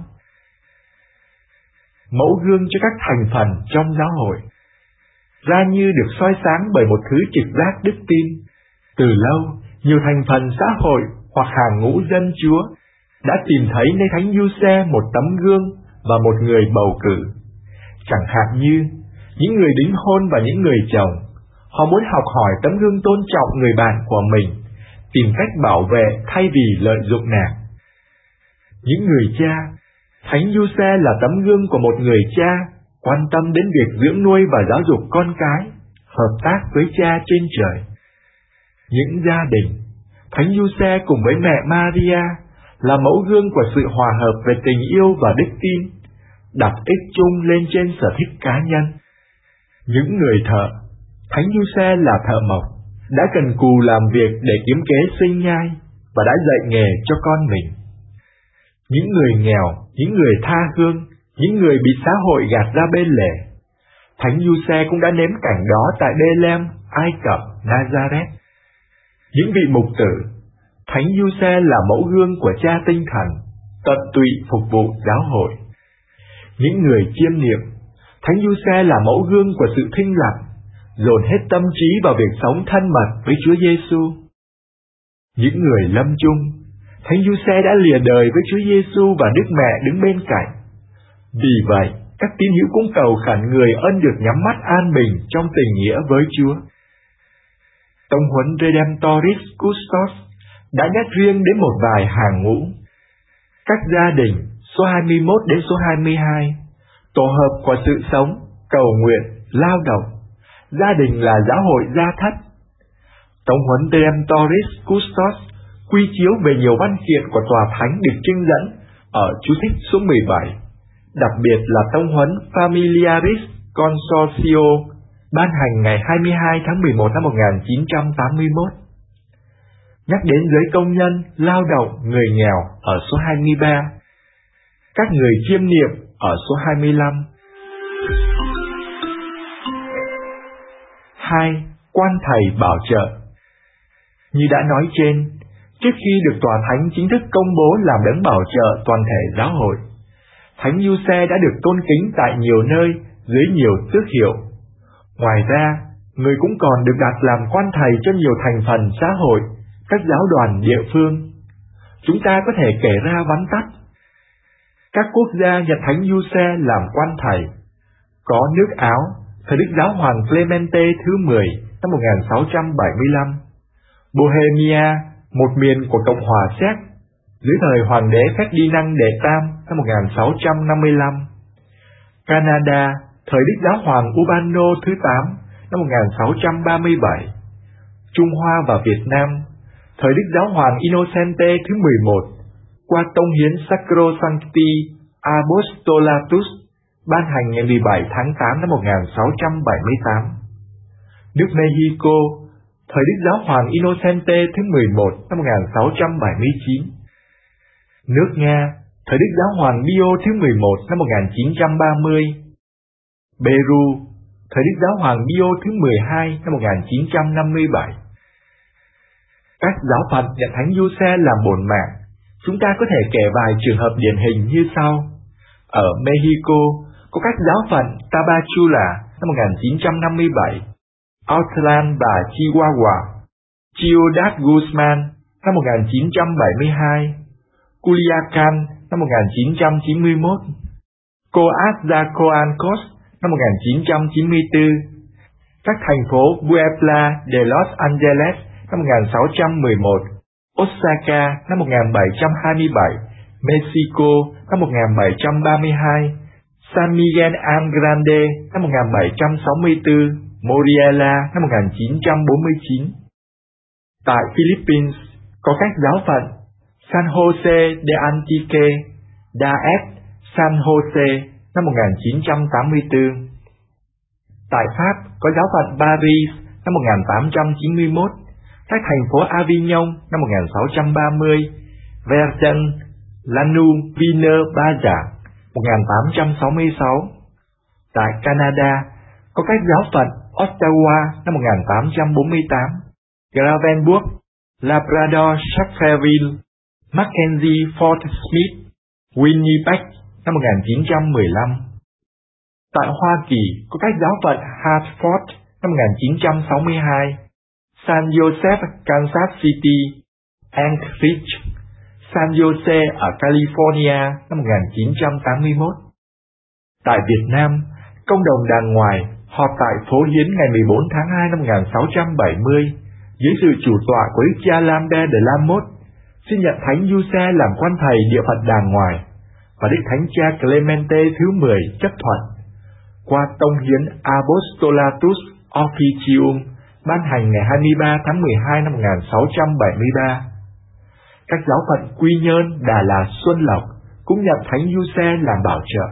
Speaker 6: Mẫu gương cho các thành phần trong giáo hội. Ra như được soi sáng bởi một thứ trực giác đức tin, từ lâu nhiều thành phần xã hội hoặc hàng ngũ dân Chúa đã tìm thấy nơi Thánh Giuse một tấm gương và một người bầu cử. Chẳng hạn như những người đính hôn và những người chồng, họ muốn học hỏi tấm gương tôn trọng người bạn của mình, tìm cách bảo vệ thay vì lợi dụng nàng. Những người cha, Thánh Giuse là tấm gương của một người cha quan tâm đến việc dưỡng nuôi và giáo dục con cái, hợp tác với cha trên trời. Những gia đình, Thánh Giuse cùng với mẹ Maria là mẫu gương của sự hòa hợp về tình yêu và đức tin, đặt ích chung lên trên sở thích cá nhân. Những người thợ, Thánh Giuse là thợ mộc, đã cần cù làm việc để kiếm kế sinh nhai và đã dạy nghề cho con mình. Những người nghèo, những người tha hương, những người bị xã hội gạt ra bên lề, Thánh Giuse cũng đã nếm cảnh đó tại Bethlehem, Ai Cập, Nazareth. Những vị mục tử, Thánh Giuse là mẫu gương của cha tinh thần, tận tụy phục vụ giáo hội. Những người chiêm niệm, Thánh Giuse là mẫu gương của sự thinh lặng, dồn hết tâm trí vào việc sống thân mật với Chúa Giêsu. Những người lâm chung, Thánh Giuse đã lìa đời với Chúa Giêsu và Đức Mẹ đứng bên cạnh. Vì vậy, các tín hữu cũng cầu khẩn người ân được nhắm mắt an bình trong tình nghĩa với Chúa. Tông huấn Redemptoris Custos đã nhắc riêng đến một vài hàng ngũ. Các gia đình số hai mươi mốt đến số hai mươi hai, tổ hợp của sự sống, cầu nguyện, lao động. Gia đình là giáo hội gia thất. Tông huấn Redemptoris Custos quy chiếu về nhiều văn kiện của tòa thánh được trưng dẫn ở chú thích số mười bảy, đặc biệt là tông huấn Familiaris Consortio ban hành ngày hai mươi hai tháng mười một năm một nghìn chín trăm tám mươi mốt. Nhắc đến giới công nhân, lao động, người nghèo ở số hai mươi ba, các người chiêm niệm ở số hai mươi lăm. Hai, quan thầy bảo trợ. Như đã nói trên, trước khi được tòa thánh chính thức công bố làm đấng bảo trợ toàn thể giáo hội, Thánh Giuse đã được tôn kính tại nhiều nơi dưới nhiều tước hiệu. Ngoài ra, người cũng còn được đặt làm quan thầy cho nhiều thành phần xã hội, các giáo đoàn địa phương. Chúng ta có thể kể ra vắn tắt. Các quốc gia nhận Thánh Giuse làm quan thầy. Có nước Áo, thời Đức Giáo hoàng Clemente thứ mười năm một nghìn sáu trăm bảy mươi lăm. Bohemia, một miền của Cộng hòa Séc, dưới thời Hoàng đế Ferdinand đệ Tam năm một nghìn sáu trăm năm mươi lăm. Canada, thời Đức Giáo hoàng Urbano thứ tám năm một nghìn sáu trăm ba mươi bảy. Trung Hoa và Việt Nam, thời Đức Giáo hoàng Innocente thứ mười một, qua tông hiến Sacrosancti Apostolatus ban hành ngày mười bảy tháng tám năm một nghìn sáu trăm bảy mươi tám. Nước Mexico, thời Đức Giáo hoàng Innocente thứ mười một năm một nghìn sáu trăm bảy mươi chín. Nước Nga, thời Đức Giáo hoàng Pio thứ mười một năm một nghìn chín trăm ba mươi. Peru, thời Đức Giáo hoàng Pio thứ mười hai năm một nghìn chín trăm năm mươi bảy. Các giáo phận nhận Thánh Giuse làm bổn mạng, chúng ta có thể kể vài trường hợp điển hình như sau. Ở Mexico, có các giáo phận Tapachula năm một nghìn chín trăm năm mươi bảy, Outland và Chihuahua, Ciudad Guzman năm một nghìn chín trăm bảy mươi hai, Culiacan năm một nghìn chín trăm chín mươi mốt, Coatzacoalcos năm một nghìn chín trăm chín mươi tư, các thành phố Puebla de Los Angeles năm một nghìn sáu trăm mười một, Osaka năm một nghìn bảy trăm hai mươi bảy, Mexico năm một nghìn bảy trăm ba mươi hai, San Miguel An Grande năm một nghìn bảy trăm sáu mươi tư, Moriela năm một nghìn chín trăm bốn mươi chín. Tại Philippines, có các giáo phận San Jose de Antique, Daet, San Jose năm một nghìn chín trăm tám mươi tư. Tại Pháp, có giáo phận Paris năm một nghìn tám trăm chín mươi mốt, các thành phố Avignon năm một nghìn sáu trăm ba mươi, Verdun, Lannion, Viner, Baja một nghìn tám trăm sáu mươi sáu. Tại Canada, có các giáo phận Ottawa năm một nghìn tám trăm bốn mươi tám, Gravenburg, Labrador, Sackville, Mackenzie, Fort Smith, Winnipeg năm một nghìn chín trăm mười lăm. Tại Hoa Kỳ, có các giáo phận Hartford năm một nghìn chín trăm sáu mươi hai, San Jose, Kansas City, Anchorage, San Jose ở California năm một nghìn chín trăm tám mươi mốt. Tại Việt Nam, Công đồng Đàng Ngoài họp tại Phố Hiến ngày mười bốn tháng hai năm một nghìn sáu trăm bảy mươi dưới sự chủ tọa của Đức cha Lambert de la Motte, xin nhận Thánh Giuse làm quan thầy địa phận Đàng Ngoài, và Đức Thánh cha Clemente thứ mười chấp thuận. Qua tông hiến Apostolatus Officium ban hành ngày hai mươi ba tháng mười hai năm một nghìn sáu trăm bảy mươi ba, các giáo phận Quy Nhơn, Đà Lạt, Xuân Lộc cũng nhận Thánh Giuse làm bảo trợ.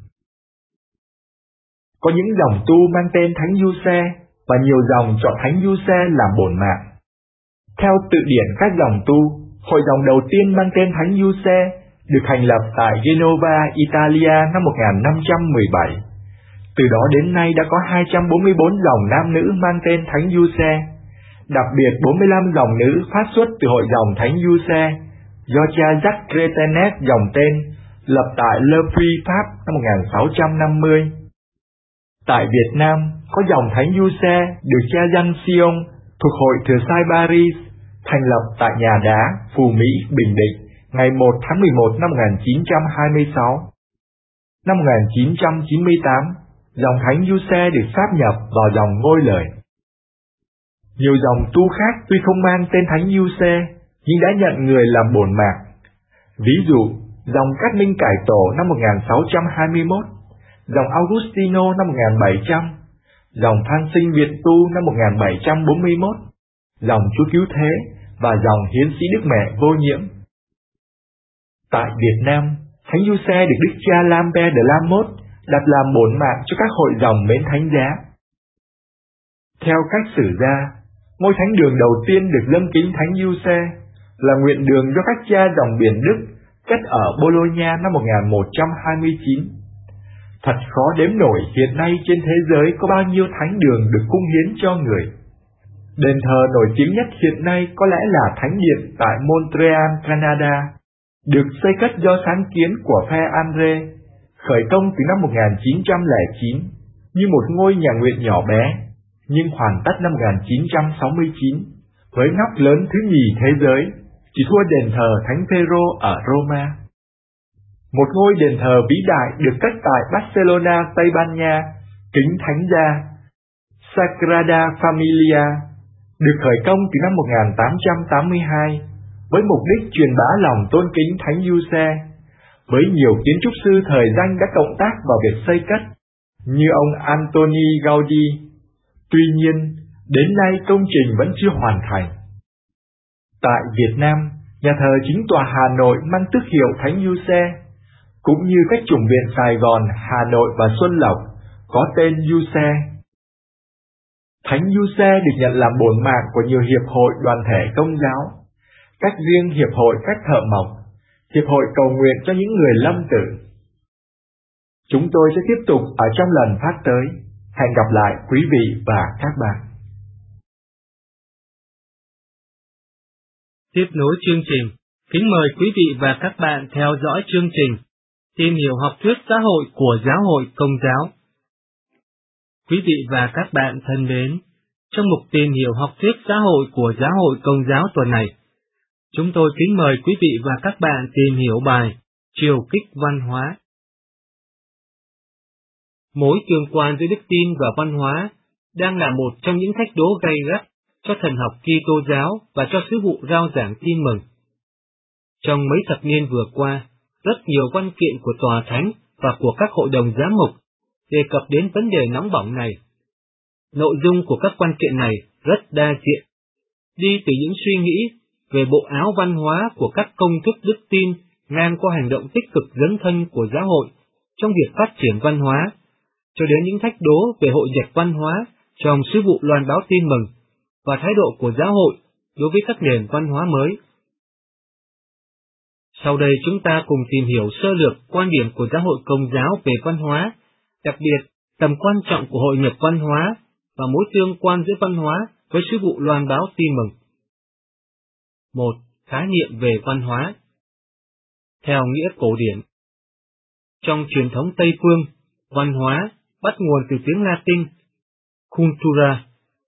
Speaker 6: Có những dòng tu mang tên Thánh Giuse và nhiều dòng chọn Thánh Giuse làm bổn mạng. Theo tự điển các dòng tu, hội dòng đầu tiên mang tên Thánh Giuse được thành lập tại Genova, Italia năm một nghìn năm trăm mười bảy. Từ đó đến nay đã có hai trăm bốn mươi bốn dòng nam nữ mang tên Thánh Giuse, đặc biệt bốn mươi lăm dòng nữ phát xuất từ hội dòng Thánh Giuse do cha Jacques Cretenet dòng tên lập tại Le Puy, Pháp năm một nghìn sáu trăm năm mươi. Tại Việt Nam, có dòng Thánh Giuse được cha Giăng Sion thuộc hội Thừa Sai Paris thành lập tại Nhà Đá, Phú Mỹ, Bình Định ngày một tháng mười một năm một nghìn chín trăm hai mươi sáu. Năm một nghìn chín trăm chín mươi tám, dòng Thánh Giuse được sáp nhập vào dòng Ngôi Lời. Nhiều dòng tu khác tuy không mang tên Thánh Giuse nhưng đã nhận người làm bổn mạng. Ví dụ, dòng Cát Minh Cải Tổ năm một nghìn sáu trăm hai mươi mốt, dòng Augustino năm một nghìn bảy trăm, dòng Phan Sinh Việt Tu năm một nghìn bảy trăm bốn mươi mốt, dòng Chúa Cứu Thế và dòng Hiến sĩ Đức Mẹ Vô Nhiễm. Tại Việt Nam, Thánh Giuse được Đức cha Lambert de la Motte đặt làm bổn mạng cho các hội dòng mến thánh giá. Theo cách sử gia, ngôi thánh đường đầu tiên được dâng kính Thánh Giuse là nguyện đường do các cha dòng biển Đức cất ở Bologna năm một nghìn một trăm hai mươi chín. Thật khó đếm nổi hiện nay trên thế giới có bao nhiêu thánh đường được cung hiến cho người. Đền thờ nổi tiếng nhất hiện nay có lẽ là Thánh Điện tại Montreal, Canada, được xây cất do sáng kiến của Père André, khởi công từ năm một nghìn chín trăm lẻ chín như một ngôi nhà nguyện nhỏ bé, nhưng hoàn tất năm một nghìn chín trăm sáu mươi chín với nóc lớn thứ nhì thế giới, chỉ thua đền thờ Thánh Phêrô ở Roma. Một ngôi đền thờ vĩ đại được cất tại Barcelona, Tây Ban Nha, kính Thánh Gia, Sagrada Familia, được khởi công từ năm một nghìn tám trăm tám mươi hai với mục đích truyền bá lòng tôn kính Thánh Giuse, với nhiều kiến trúc sư thời danh đã cộng tác vào việc xây cất, như ông Antoni Gaudi. Tuy nhiên, đến nay công trình vẫn chưa hoàn thành. Tại Việt Nam, nhà thờ chính tòa Hà Nội mang tước hiệu Thánh Giuse, cũng như các chủng viện Sài Gòn, Hà Nội và Xuân Lộc có tên Giuse. Thánh Giuse được nhận làm bổn mạng của nhiều hiệp hội đoàn thể công giáo, cách riêng hiệp hội các thợ mộc, hiệp hội cầu nguyện cho những người lâm tử. Chúng tôi sẽ tiếp tục ở trong lần phát tới. Hẹn gặp lại quý vị và các bạn.
Speaker 1: Tiếp nối chương trình, kính mời quý vị và các bạn theo dõi chương trình Tìm hiểu học thuyết xã hội của Giáo hội Công giáo. Quý vị và các bạn thân mến, trong mục Tìm hiểu học thuyết xã hội của Giáo hội Công giáo tuần này, chúng tôi kính mời quý vị và các bạn tìm hiểu bài Triều kích văn hóa. Mối tương quan giữa đức tin và văn hóa đang là một trong những thách đố gay gắt cho thần học Kitô giáo và cho sứ vụ rao giảng tin mừng. Trong mấy thập niên vừa qua, rất nhiều văn kiện của Tòa Thánh và của các hội đồng giám mục đề cập đến vấn đề nóng bỏng này. Nội dung của các văn kiện này rất đa diện, đi từ những suy nghĩ về bộ áo văn hóa của các công thức đức tin ngang qua hành động tích cực dấn thân của giáo hội trong việc phát triển văn hóa, cho đến những thách đố về hội nhập văn hóa trong sứ vụ loan báo tin mừng và thái độ của giáo hội đối với các nền văn hóa mới. Sau đây chúng ta cùng tìm hiểu sơ lược quan điểm của Giáo hội Công giáo về văn hóa, đặc biệt tầm quan trọng của hội nhập văn hóa và mối tương quan giữa văn hóa với sứ vụ loan báo tin mừng. Một. Khái niệm về văn hóa. Theo nghĩa cổ điển, trong truyền thống Tây phương, văn hóa bắt nguồn từ tiếng Latin cultura.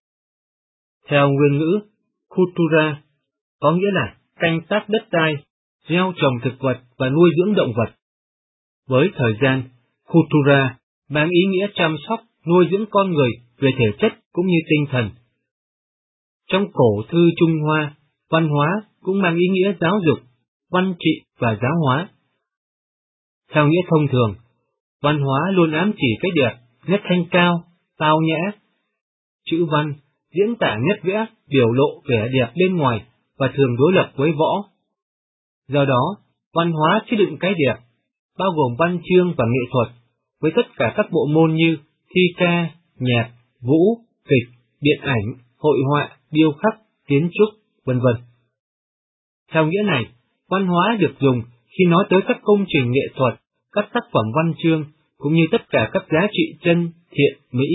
Speaker 1: Theo nguyên ngữ, cultura có nghĩa là canh tác đất đai, gieo trồng thực vật và nuôi dưỡng động vật. Với thời gian, cultura mang ý nghĩa chăm sóc, nuôi dưỡng con người về thể chất cũng như tinh thần. Trong cổ thư Trung Hoa, văn hóa cũng mang ý nghĩa giáo dục, văn trị và giáo hóa. Theo nghĩa thông thường, văn hóa luôn ám chỉ cái đẹp, nét thanh cao, tao nhã. Chữ văn diễn tả nét vẽ, biểu lộ vẻ đẹp bên ngoài và thường đối lập với võ. Do đó, văn hóa chứa đựng cái đẹp, bao gồm văn chương và nghệ thuật, với tất cả các bộ môn như thi ca, nhạc, vũ, kịch, điện ảnh, hội họa, điêu khắc, kiến trúc, vân vân. Theo nghĩa này, văn hóa được dùng khi nói tới các công trình nghệ thuật, các tác phẩm văn chương, cũng như tất cả các giá trị chân, thiện, mỹ.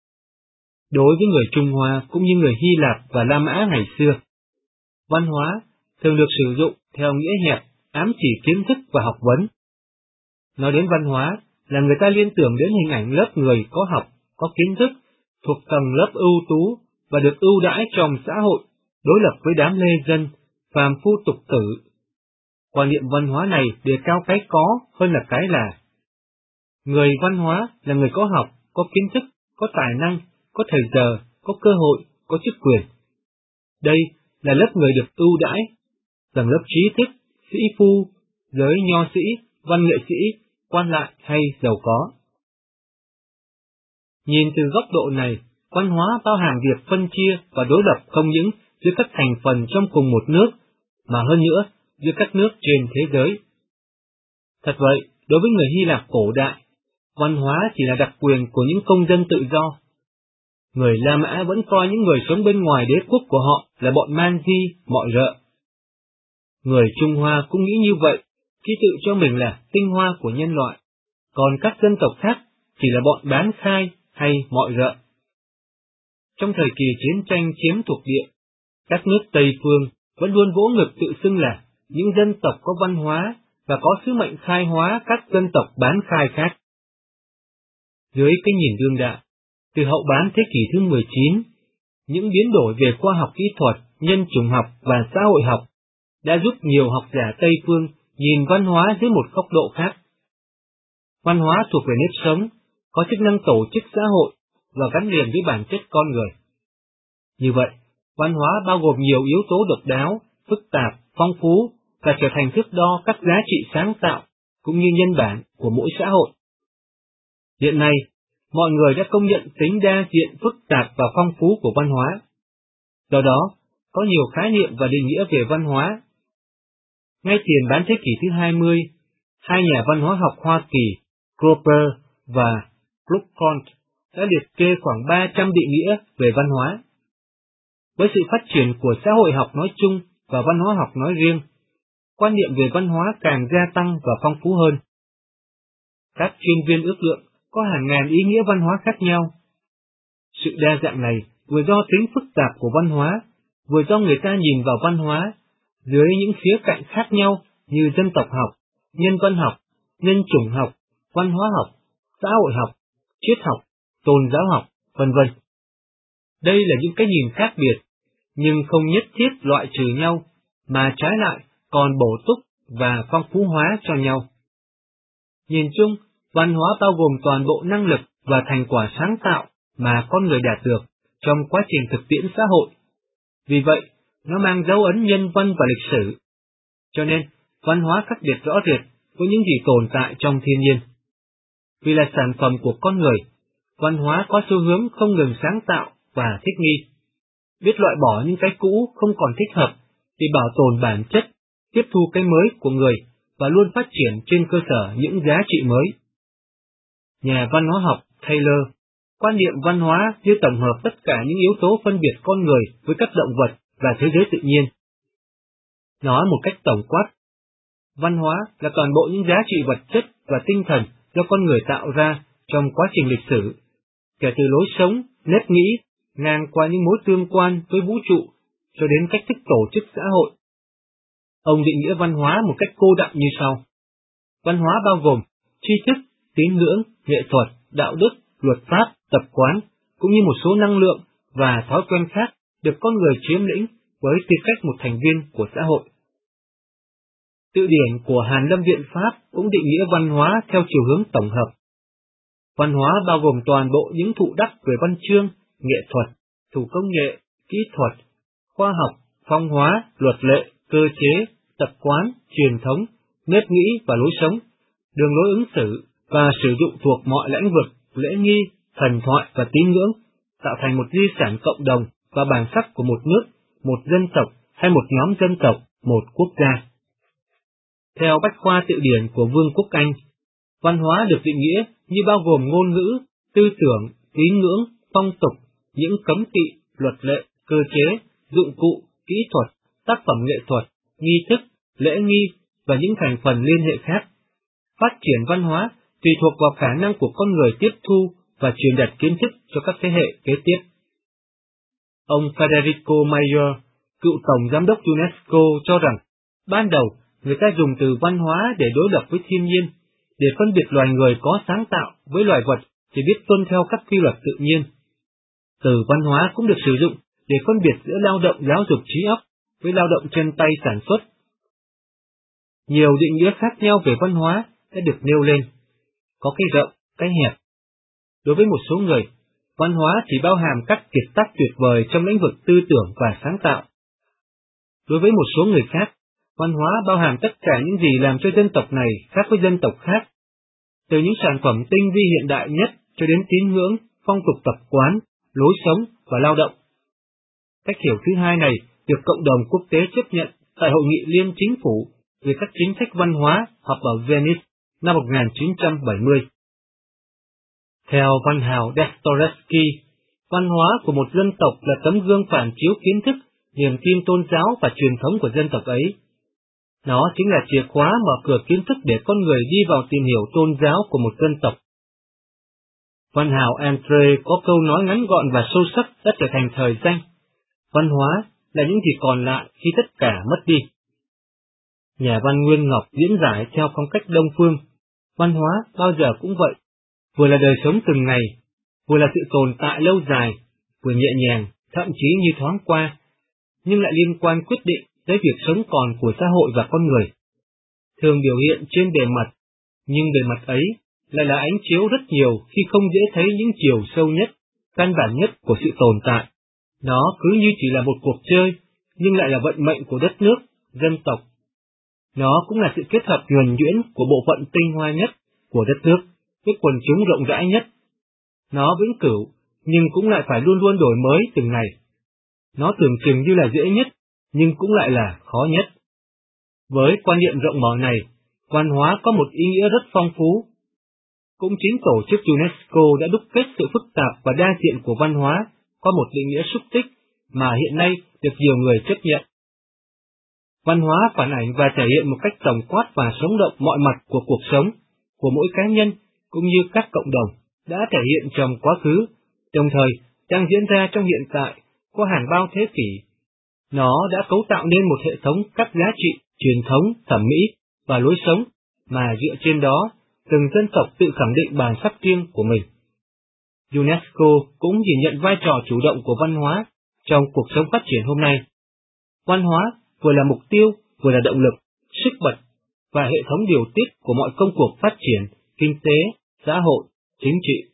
Speaker 1: Đối với người Trung Hoa cũng như người Hy Lạp và La Mã ngày xưa, văn hóa thường được sử dụng theo nghĩa hẹp, ám chỉ kiến thức và học vấn. Nói đến văn hóa là người ta liên tưởng đến hình ảnh lớp người có học, có kiến thức, thuộc tầng lớp ưu tú và được ưu đãi trong xã hội, đối lập với đám lê dân, phàm phu tục tử. Quan niệm văn hóa này đề cao cái có hơn là cái là. Người văn hóa là người có học, có kiến thức, có tài năng, có thời giờ, có cơ hội, có chức quyền. Đây là lớp người được ưu đãi, tầng lớp trí thức, sĩ phu, giới nho sĩ, văn nghệ sĩ, quan lại hay giàu có. Nhìn từ góc độ này, văn hóa bao hàm việc phân chia và đối lập không những giữa các thành phần trong cùng một nước, mà hơn nữa giữa các nước trên thế giới. Thật vậy, đối với người Hy Lạp cổ đại, văn hóa chỉ là đặc quyền của những công dân tự do. Người La Mã vẫn coi những người sống bên ngoài đế quốc của họ là bọn man di, mọi rợ. Người Trung Hoa cũng nghĩ như vậy khi tự cho mình là tinh hoa của nhân loại, còn các dân tộc khác chỉ là bọn bán khai hay mọi rợ. Trong thời kỳ chiến tranh chiếm thuộc địa, các nước Tây phương vẫn luôn vỗ ngực tự xưng là những dân tộc có văn hóa và có sứ mệnh khai hóa các dân tộc bán khai khác. Dưới cái nhìn đương đại, từ hậu bán thế kỷ thứ mười chín, những biến đổi về khoa học kỹ thuật, nhân chủng học và xã hội học đã giúp nhiều học giả Tây phương nhìn văn hóa dưới một góc độ khác. Văn hóa thuộc về nếp sống, có chức năng tổ chức xã hội và gắn liền với bản chất con người. Như vậy, văn hóa bao gồm nhiều yếu tố độc đáo, phức tạp, phong phú và trở thành thước đo các giá trị sáng tạo cũng như nhân bản của mỗi xã hội. Hiện nay, mọi người đã công nhận tính đa diện, phức tạp và phong phú của văn hóa. Do đó, có nhiều khái niệm và định nghĩa về văn hóa. Ngay tiền bán thế kỷ thứ hai mươi, hai nhà văn hóa học Hoa Kỳ, Groper và Pluckont, đã liệt kê khoảng ba trăm định nghĩa về văn hóa. Với sự phát triển của xã hội học nói chung và văn hóa học nói riêng, quan niệm về văn hóa càng gia tăng và phong phú hơn. Các chuyên viên ước lượng có hàng ngàn ý nghĩa văn hóa khác nhau, Sự đa dạng này vừa do tính phức tạp của văn hóa, vừa do người ta nhìn vào văn hóa dưới những khía cạnh khác nhau như dân tộc học, nhân văn học, nhân chủng học, văn hóa học, xã hội học, triết học, tôn giáo học, vân vân. Đây là những cái nhìn khác biệt, nhưng không nhất thiết loại trừ nhau, mà trái lại còn bổ túc và phong phú hóa cho nhau. Nhìn chung, văn hóa bao gồm toàn bộ năng lực và thành quả sáng tạo mà con người đạt được trong quá trình thực tiễn xã hội. Vì vậy, nó mang dấu ấn nhân văn và lịch sử. Cho nên, văn hóa khác biệt rõ rệt với những gì tồn tại trong thiên nhiên. Vì là sản phẩm của con người, văn hóa có xu hướng không ngừng sáng tạo và thích nghi. Biết loại bỏ những cái cũ không còn thích hợp để bảo tồn bản chất, tiếp thu cái mới của người và luôn phát triển trên cơ sở những giá trị mới. Nhà văn hóa học Taylor quan niệm văn hóa như tổng hợp tất cả những yếu tố phân biệt con người với các động vật và thế giới tự nhiên. Nói một cách tổng quát, văn hóa là toàn bộ những giá trị vật chất và tinh thần do con người tạo ra trong quá trình lịch sử, kể từ lối sống, nếp nghĩ, ngang qua những mối tương quan với vũ trụ, cho đến cách thức tổ chức xã hội. Ông định nghĩa văn hóa một cách cô đọng như sau. Văn hóa bao gồm tri thức, tín ngưỡng, nghệ thuật, đạo đức, luật pháp, tập quán, cũng như một số năng lượng và thói quen khác được con người chiếm lĩnh với tư cách một thành viên của xã hội. Từ điển của Hàn Lâm Viện Pháp cũng định nghĩa văn hóa theo chiều hướng tổng hợp. Văn hóa bao gồm toàn bộ những thụ đắc về văn chương, nghệ thuật, thủ công nghệ, kỹ thuật, khoa học, phong hóa, luật lệ, cơ chế, tập quán, truyền thống, nếp nghĩ và lối sống, đường lối ứng xử và sử dụng thuộc mọi lĩnh vực, lễ nghi, thần thoại và tín ngưỡng, tạo thành một di sản cộng đồng và bản sắc của một nước, một dân tộc hay một nhóm dân tộc, một quốc gia. Theo Bách khoa Tự điển của Vương quốc Anh, văn hóa được định nghĩa như bao gồm ngôn ngữ, tư tưởng, tín ngưỡng, phong tục, những cấm kỵ, luật lệ, cơ chế, dụng cụ, kỹ thuật, tác phẩm nghệ thuật, nghi thức, lễ nghi và những thành phần liên hệ khác. Phát triển văn hóa tùy thuộc vào khả năng của con người tiếp thu và truyền đạt kiến thức cho các thế hệ kế tiếp. Ông Federico Mayer, cựu Tổng Giám đốc UNESCO cho rằng, ban đầu người ta dùng từ văn hóa để đối lập với thiên nhiên, để phân biệt loài người có sáng tạo với loài vật chỉ biết tuân theo các quy luật tự nhiên. Từ văn hóa cũng được sử dụng để phân biệt giữa lao động giáo dục trí óc với lao động chân tay sản xuất. Nhiều định nghĩa khác nhau về văn hóa đã được nêu lên, có cái rộng, cái hẹp. Đối với một số người, văn hóa chỉ bao hàm các kiệt tác tuyệt vời trong lĩnh vực tư tưởng và sáng tạo. Đối với một số người khác, văn hóa bao hàm tất cả những gì làm cho dân tộc này khác với dân tộc khác, từ những sản phẩm tinh vi hiện đại nhất cho đến tín ngưỡng, phong tục tập quán, lối sống và lao động. Cách hiểu thứ hai này được cộng đồng quốc tế chấp nhận tại Hội nghị Liên Chính phủ về các chính sách văn hóa họp ở Venice năm một nghìn chín trăm bảy mươi. Theo văn hào Dostoevsky, văn hóa của một dân tộc là tấm gương phản chiếu kiến thức, niềm tin tôn giáo và truyền thống của dân tộc ấy. Nó chính là chìa khóa mở cửa kiến thức để con người đi vào tìm hiểu tôn giáo của một dân tộc. Văn hào Andre có câu nói ngắn gọn và sâu sắc đã trở thành thời danh. Văn hóa là những gì còn lại khi tất cả mất đi. Nhà văn Nguyên Ngọc diễn giải theo phong cách Đông phương, văn hóa bao giờ cũng vậy, vừa là đời sống từng ngày, vừa là sự tồn tại lâu dài, vừa nhẹ nhàng, thậm chí như thoáng qua, nhưng lại liên quan quyết định tới việc sống còn của xã hội và con người. Thường biểu hiện trên bề mặt, nhưng bề mặt ấy lại là ánh chiếu rất nhiều khi không dễ thấy những chiều sâu nhất, căn bản nhất của sự tồn tại. Nó cứ như chỉ là một cuộc chơi, nhưng lại là vận mệnh của đất nước, dân tộc. Nó cũng là sự kết hợp nhuần nhuyễn của bộ phận tinh hoa nhất của đất nước với quần chúng rộng rãi nhất. Nó vĩnh cửu, nhưng cũng lại phải luôn luôn đổi mới từng ngày. Nó tưởng chừng như là dễ nhất, nhưng cũng lại là khó nhất. Với quan niệm rộng mở này, văn hóa có một ý nghĩa rất phong phú. Cũng chính tổ chức UNESCO đã đúc kết sự phức tạp và đa diện của văn hóa qua một định nghĩa xúc tích mà hiện nay được nhiều người chấp nhận. Văn hóa phản ảnh và thể hiện một cách tổng quát và sống động mọi mặt của cuộc sống, của mỗi cá nhân, cũng như các cộng đồng, đã thể hiện trong quá khứ, đồng thời đang diễn ra trong hiện tại qua hàng bao thế kỷ. Nó đã cấu tạo nên một hệ thống các giá trị, truyền thống, thẩm mỹ và lối sống mà dựa trên đó từng dân tộc tự khẳng định bản sắc riêng của mình. UNESCO cũng nhìn nhận vai trò chủ động của văn hóa trong cuộc sống phát triển hôm nay. Văn hóa vừa là mục tiêu, vừa là động lực, sức bật và hệ thống điều tiết của mọi công cuộc phát triển, kinh tế, xã hội, chính trị.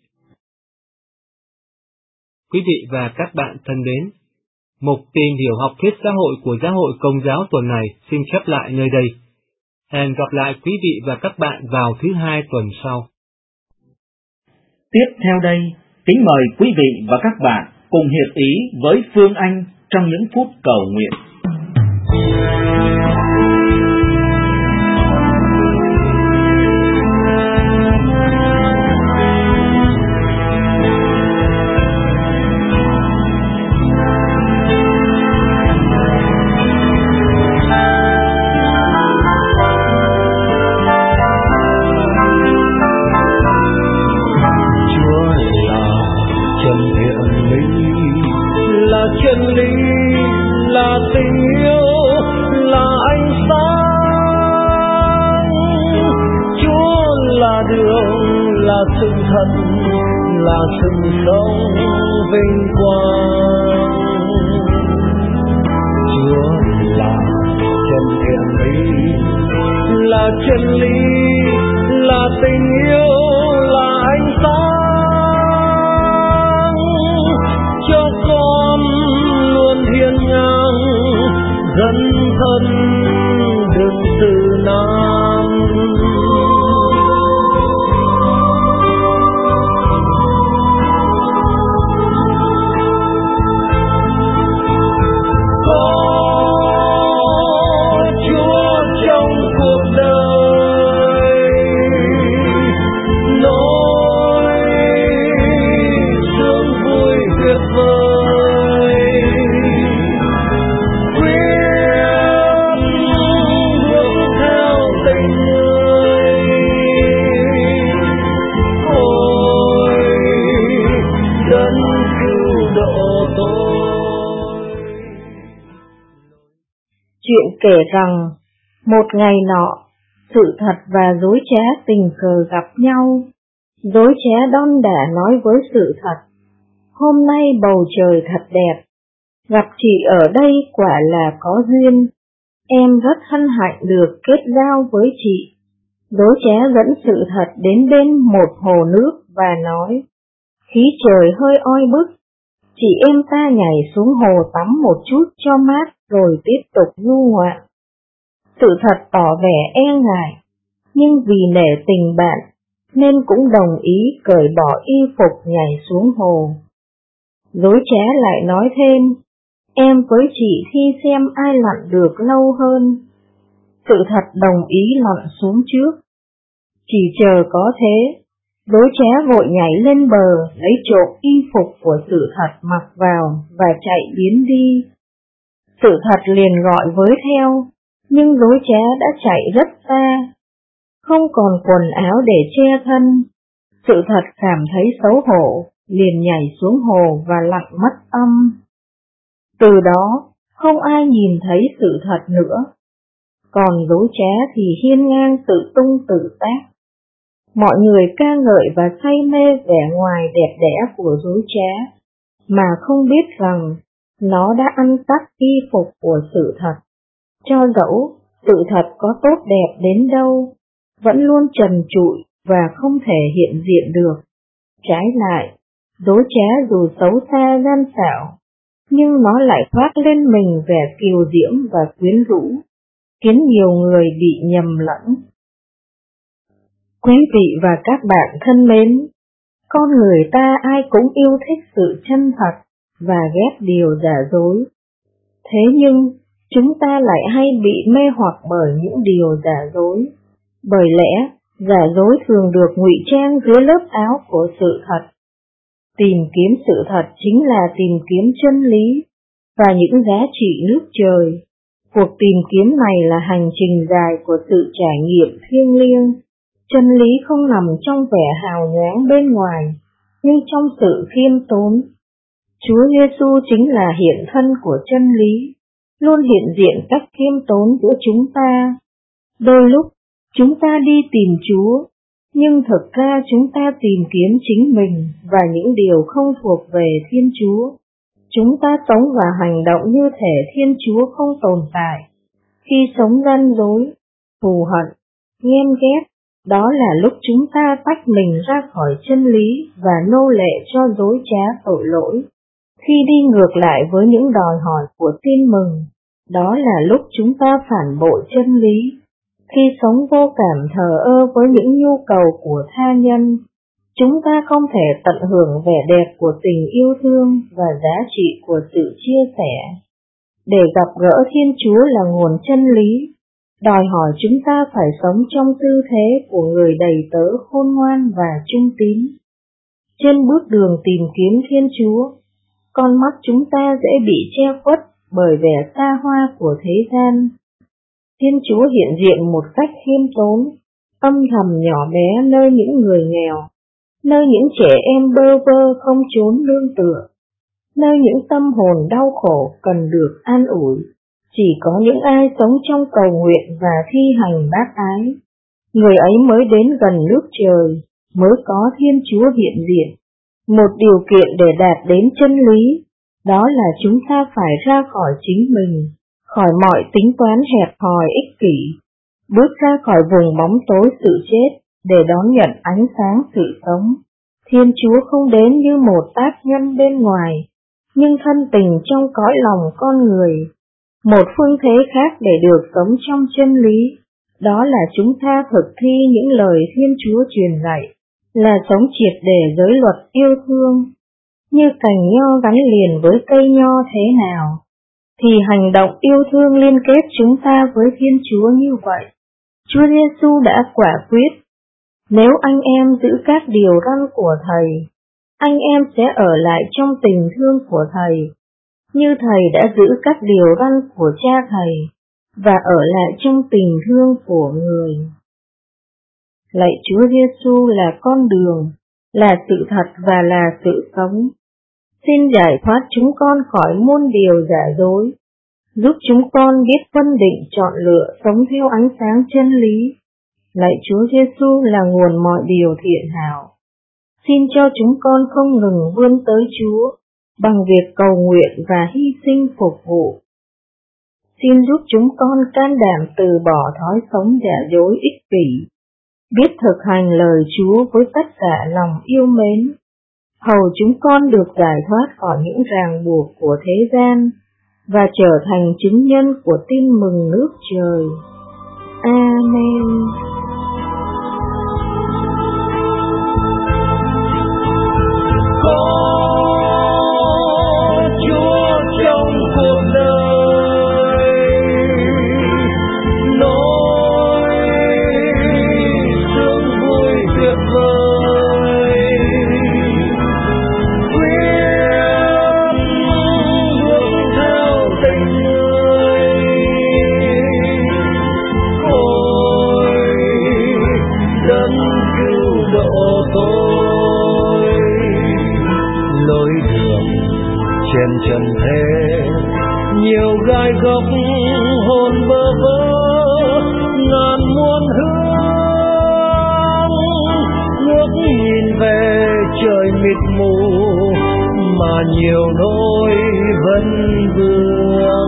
Speaker 1: Quý vị và các bạn thân mến, mục tìm hiểu học thuyết xã hội của Giáo hội Công giáo tuần này xin khép lại nơi đây. Hẹn gặp lại quý vị và các bạn vào thứ hai tuần sau.
Speaker 2: Tiếp theo đây, kính mời quý vị và các bạn cùng hiệp ý với Phương Anh trong những phút cầu nguyện.
Speaker 7: Chân lý là tình yêu, là ánh sáng. Chúa là đường, là sự thật, là sự sống vinh quang. Chúa là chân thiện lý, là chân lý, là tình yêu, là ánh sáng. Cho con luôn hiên ngang, dấn thân đừng từ nan. Có Chúa trong cuộc đời, nỗi sướng vui tuyệt vời. Quyết bước theo tình người, ôi đấng cứu độ tôi.
Speaker 8: Chuyện kể rằng, một ngày nọ, sự thật và dối trá tình cờ gặp nhau. Dối trá đon đả nói với sự thật: hôm nay bầu trời thật đẹp, gặp chị ở đây quả là có duyên, em rất hân hạnh được kết giao với chị. Dối trá dẫn sự thật đến bên một hồ nước và nói: khí trời hơi oi bức, chị em ta nhảy xuống hồ tắm một chút cho mát rồi tiếp tục du ngoạn. Sự thật tỏ vẻ e ngại, nhưng vì nể tình bạn nên cũng đồng ý cởi bỏ y phục nhảy xuống hồ. Dối trá lại nói thêm: em với chị thi xem ai lặn được lâu hơn. Sự thật đồng ý lặn xuống trước. Chỉ chờ có thế, dối trá vội nhảy lên bờ, lấy trộm y phục của sự thật mặc vào và chạy biến đi. Sự thật liền gọi với theo, nhưng dối trá đã chạy rất xa, không còn quần áo để che thân. Sự thật cảm thấy xấu hổ, liền nhảy xuống hồ và lặn mất âm. Từ đó, không ai nhìn thấy sự thật nữa. Còn dối trá thì hiên ngang tự tung tự tác. Mọi người ca ngợi và say mê vẻ ngoài đẹp đẽ của dối trá, mà không biết rằng nó đã ăn cắp y phục của sự thật. Cho dẫu sự thật có tốt đẹp đến đâu, vẫn luôn trần trụi và không thể hiện diện được. Trái lại, dối trá dù xấu xa gian xảo, nhưng nó lại khoác lên mình vẻ kiều diễm và quyến rũ, khiến nhiều người bị nhầm lẫn. Quý vị và các bạn thân mến, con người ta ai cũng yêu thích sự chân thật và ghét điều giả dối. Thế nhưng, chúng ta lại hay bị mê hoặc bởi những điều giả dối. Bởi lẽ, giả dối thường được ngụy trang dưới lớp áo của sự thật. Tìm kiếm sự thật chính là tìm kiếm chân lý và những giá trị nước trời. Cuộc tìm kiếm này là hành trình dài của sự trải nghiệm thiêng liêng. Chân lý không nằm trong vẻ hào nhoáng bên ngoài, nhưng trong sự khiêm tốn. Chúa Giêsu chính là hiện thân của chân lý, luôn hiện diện cách khiêm tốn giữa chúng ta. Đôi lúc, chúng ta đi tìm Chúa, nhưng thực ra chúng ta tìm kiếm chính mình và những điều không thuộc về Thiên Chúa. Chúng ta sống và hành động như thể Thiên Chúa không tồn tại. Khi sống gian dối, thù hận, ghen ghét, đó là lúc chúng ta tách mình ra khỏi chân lý và nô lệ cho dối trá tội lỗi. Khi đi ngược lại với những đòi hỏi của tin mừng, đó là lúc chúng ta phản bội chân lý. Khi sống vô cảm thờ ơ với những nhu cầu của tha nhân, chúng ta không thể tận hưởng vẻ đẹp của tình yêu thương và giá trị của sự chia sẻ. Để gặp gỡ Thiên Chúa là nguồn chân lý, đòi hỏi chúng ta phải sống trong tư thế của người đầy tớ khôn ngoan và trung tín. Trên bước đường tìm kiếm Thiên Chúa, con mắt chúng ta dễ bị che khuất bởi vẻ xa hoa của thế gian. Thiên Chúa hiện diện một cách khiêm tốn, âm thầm nhỏ bé nơi những người nghèo, nơi những trẻ em bơ vơ không chốn nương tựa, nơi những tâm hồn đau khổ cần được an ủi. Chỉ có những ai sống trong cầu nguyện và thi hành bác ái, người ấy mới đến gần nước trời, mới có Thiên Chúa hiện diện. Một điều kiện để đạt đến chân lý, đó là chúng ta phải ra khỏi chính mình, khỏi mọi tính toán hẹp hòi ích kỷ, bước ra khỏi vùng bóng tối sự chết để đón nhận ánh sáng sự sống. Thiên Chúa không đến như một tác nhân bên ngoài, nhưng thân tình trong cõi lòng con người. Một phương thế khác để được sống trong chân lý, đó là chúng ta thực thi những lời Thiên Chúa truyền dạy, là sống triệt để giới luật yêu thương. Như cành nho gắn liền với cây nho thế nào, thì hành động yêu thương liên kết chúng ta với Thiên Chúa như vậy. Chúa Giêsu đã quả quyết, nếu anh em giữ các điều răn của Thầy, anh em sẽ ở lại trong tình thương của Thầy, như Thầy đã giữ các điều răn của Cha Thầy, và ở lại trong tình thương của người. Lạy Chúa Giêsu là con đường, là sự thật và là sự sống. Xin giải thoát chúng con khỏi muôn điều giả dối, giúp chúng con biết phân định chọn lựa sống theo ánh sáng chân lý. Lạy Chúa Giêsu là nguồn mọi điều thiện hảo. Xin cho chúng con không ngừng vươn tới Chúa bằng việc cầu nguyện và hy sinh phục vụ. Xin giúp chúng con can đảm từ bỏ thói sống giả dối ích kỷ, biết thực hành lời Chúa với tất cả lòng yêu mến, hầu chúng con được giải thoát khỏi những ràng buộc của thế gian và trở thành chứng nhân của tin mừng nước trời. Amen.
Speaker 7: Trên trần thế nhiều gai góc hồn bơ vơ, ngàn muôn hướng ngước nhìn về trời mịt mù mà nhiều nỗi vẫn vương.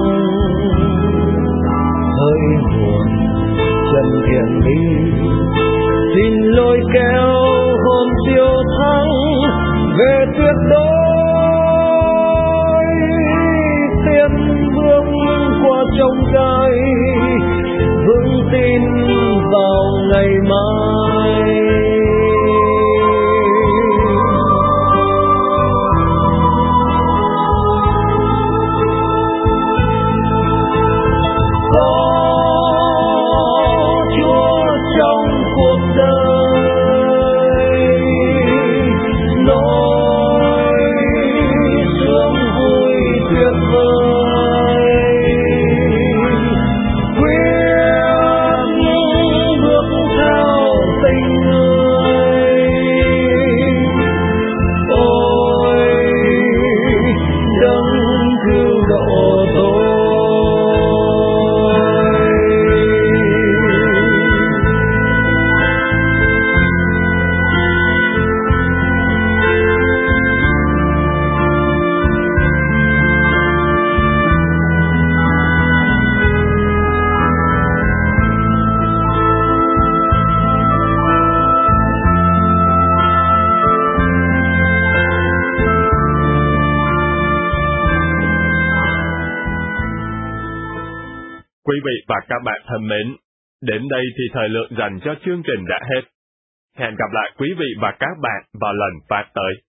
Speaker 7: Hơi buồn chân thiện mỹ xin lôi kéo hồn siêu thắng về tuyệt đối, trong gai vững tin vào ngày mai. Có Chúa trong cuộc đời, nỗi sướng vui tuyệt vời.
Speaker 5: Quý vị và các bạn thân mến, đến đây thì thời lượng dành cho chương trình đã hết. Hẹn gặp lại quý vị và các bạn vào lần phát tới.